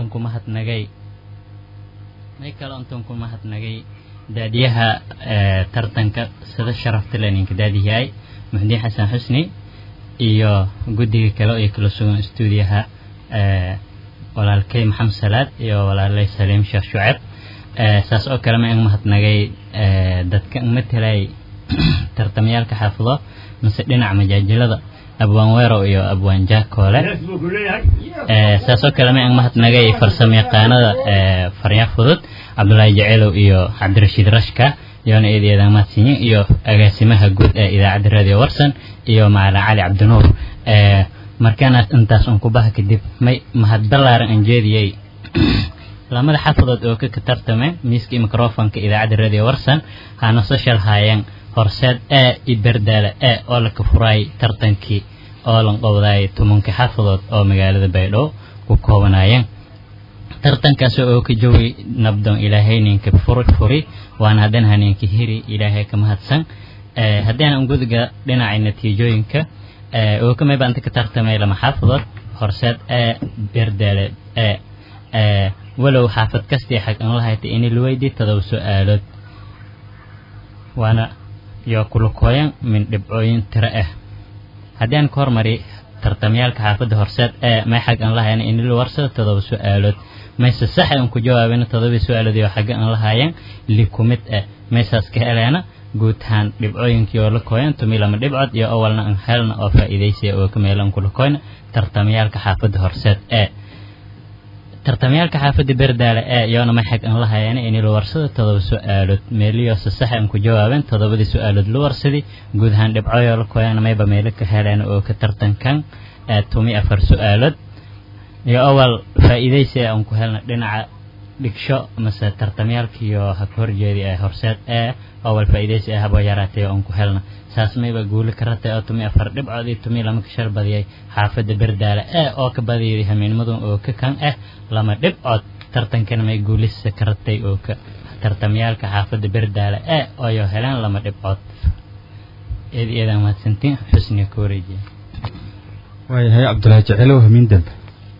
ku mahadnagay daadiyaha tartanka sida sharafta leh ninka daadiyahay Muxdi Xasan Xusni iyo guddiga kale oo kala sugan stuudiyaha walaalkay Maxamed Salaad iyo walaalay Saleem Sheekh Shucayb saas oo kale ma mahadnagay dadka matalay tartamyaalka xaafado mise dhinaca majaajilada abwaan weero iyo abwaan jaakole saasoo kale ma mahadnagay farsamayaqaanada faryaa fudud Abdullahi Jaceelow iyo Cabdirashiid Rashka yoona eedeeda maadsiin iyo agaasimaha guud ee idaacada radio warsan iyo Maala Cali Cabdinuur markaana intaas aan ku baha kadib may mahad balaaran aan jeediyay lamada xafadood oo ka tartamay miiskii mikrofoonka idaacada radio warsan hana social haayeen horseed iberdaala oo la ka furay tartankii oo lan qowday tumanka xafadood oo magaalada Baydhabo ku koobanaayeen tartankaas oo ka joogi nabdoon ilaahay ninka furi waan hadan haneenka hiri ilaahay ka mahadsan hadaan aan gudga dhinaca natiijooyinka oo kama baanta ka tartamay lama xafadood horseed iberdaala walow xaafad kasta xaq aan lahayd in la weydiiyo todoba su'aalood waana iyo kulukooyan min dhibcooyin tiro ah haddii aan ka hormari tartamyaalka xaafadda horseed ee may xag aan lahayn in la warsado 7 su'aalood mayse sax aan ku jawaabin 7 su'aalood iyo xag aan lahayn li kumid ah maysaas ka heleena guud ahaan dhibcooyinkii oo la kooyan tumilama dhibcood iyo awalna aan helna oo faa'iideysay oo ka meelan kulukooyna tartamyaalka xaafadda horseed ee tartamyaalka xaafadda Berdaale ee iyana ma xaq aan lahayn in la warsado 7 su'aalood meeliyo sax aan ku jawaabin 7 su'aalood la warsaday guud ahaan dhibcooyo la kooyana mayba meel ka heleen oo ka tartankan 4 su'aalood iyo awal faa'iideysay aan ku helna dhinaca dhigsho mase tartamyaalka iyo horjeedi ee horseed ee awal faa'iideysay haba yaraatay aan ku helna saas mayba guul ka ratay 4 dhibcood iyo 2 ka shar badiyay xaafadda Berdaale ee oo ka badiyay hameenmadan oo ka kan ah lama dhibcood tartankan may guulisa ka ratay oo ka tartamyaalka xaafadda Berdaale ee oo helaan lama dhibcood eedan ma santin xusni kooreeji waayahay Cabdullaahi Jecelow hameen dambe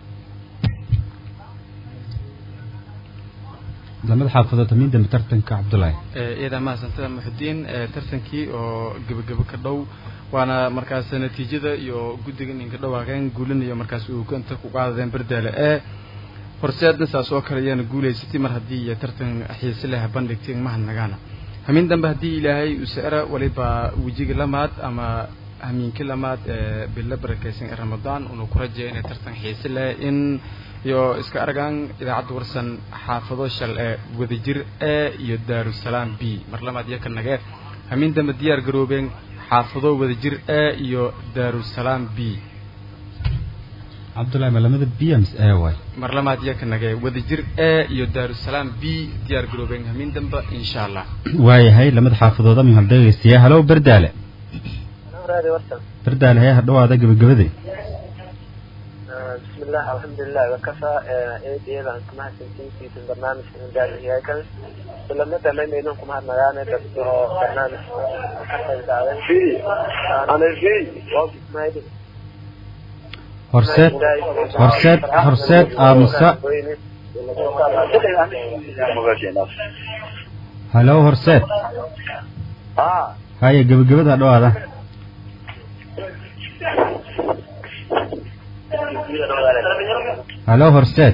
lamada xaafadooda hameen dambe tartanka Cabdullaahi eedan ma santin muxdiin tartankii oo gabagaba ka dhow waana markaas natiijada iyo guddiga ninka dhawaaqeen guulinayo markaas uu ganta ku qaadeen Berdaale ee horseedna saas oo kale ayaan guuleysatay mar haddii tartan xiiso leh bandhigteen mahadnagaana hameen dambe haddii ilaahay uu saara waliba wajiga lamaad ama hameenkii lamaad bil barakeysan Ramadaan uu ku rajeeyay tartan xiiso leh in iyo iska aragaan idaacad warsan xaafado shal ee wadajir ee iyo Daarusalaam B mar lamaad ka nagee hameen dambe diyaar garoobeen xaafado wadajir ee iyo Daarusalaam B Cabdullaahi malamada BMS ee way mar lamaad ka nagee wadajir ee iyo Daarusalaam B diyaar garoobeen hameen dambe insha Allah waayahay lamada xaafadooda min haldeeyay halo Berdaale Berdaale hay hadhawaada gabagabaday بسم الله الحمد لله وكفى إذا أنتم حسنتين في برنامج من دار الهيكل لما تمام إنكم هذا مجانا برنامج في أنا في horseed aamusa halo horseed haya gabagabada dhawaada halo horseed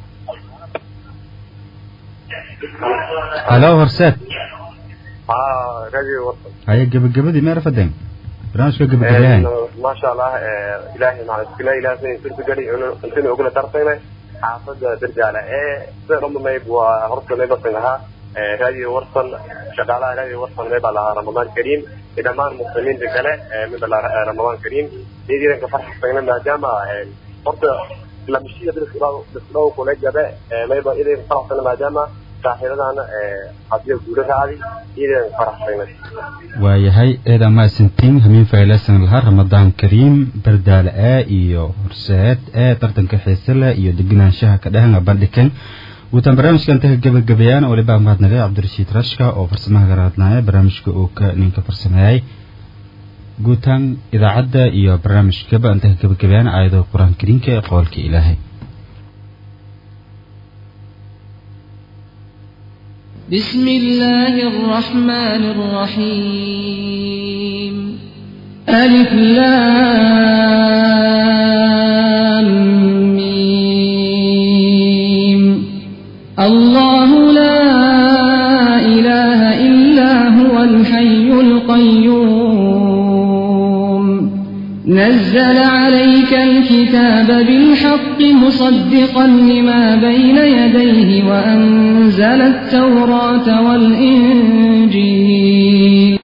haya gabagabadii meera fadeen barnaamijka gabagabayahay ما شاء الله إلهي مع السكلاء إلهي سنة جري أنتني أقول ترتيبه حافظ برجالة رغم ما يبغى هرب ما يبغى لها هذه ورصل شغالة هذه ورصل ما يبغى لها رمضان كريم إذا ما المسلمين رجالة ما يبغى لها رمضان كريم يجي لك فرح سنة من الجامعة فرط لما يشيل بالسلو كلها جباء ما يبغى إذا فرح سنة من الجامعة شاهدنا أنا حبيب جودة هذه إذا فرح سنة waayahay eeda ma santiin hameen faylaysan laha Ramadaan Kariim Berdaale iyo horseed tartanka xiisale iyo degnaanshaha ka dhahan bandhigan wuxuu barnaamijkan tahay gabagabayaan oo liba mahadnaqay Cabdirashiid Rashka oo farsamaha garaadnaa barnaamijka oo ka ninka farsameeyay guutaan idaacadda iyo barnaamijka baanta gabagabayaan aayado Quraan Kariimka ee qowlka Ilaahay بسم الله الرحمن الرحيم ألف لام ميم الله لا إله إلا هو الحي القيوم نزل عليك الكتاب بالحق مصدقا لما بين يديه وأنزل التوراة والإنجيل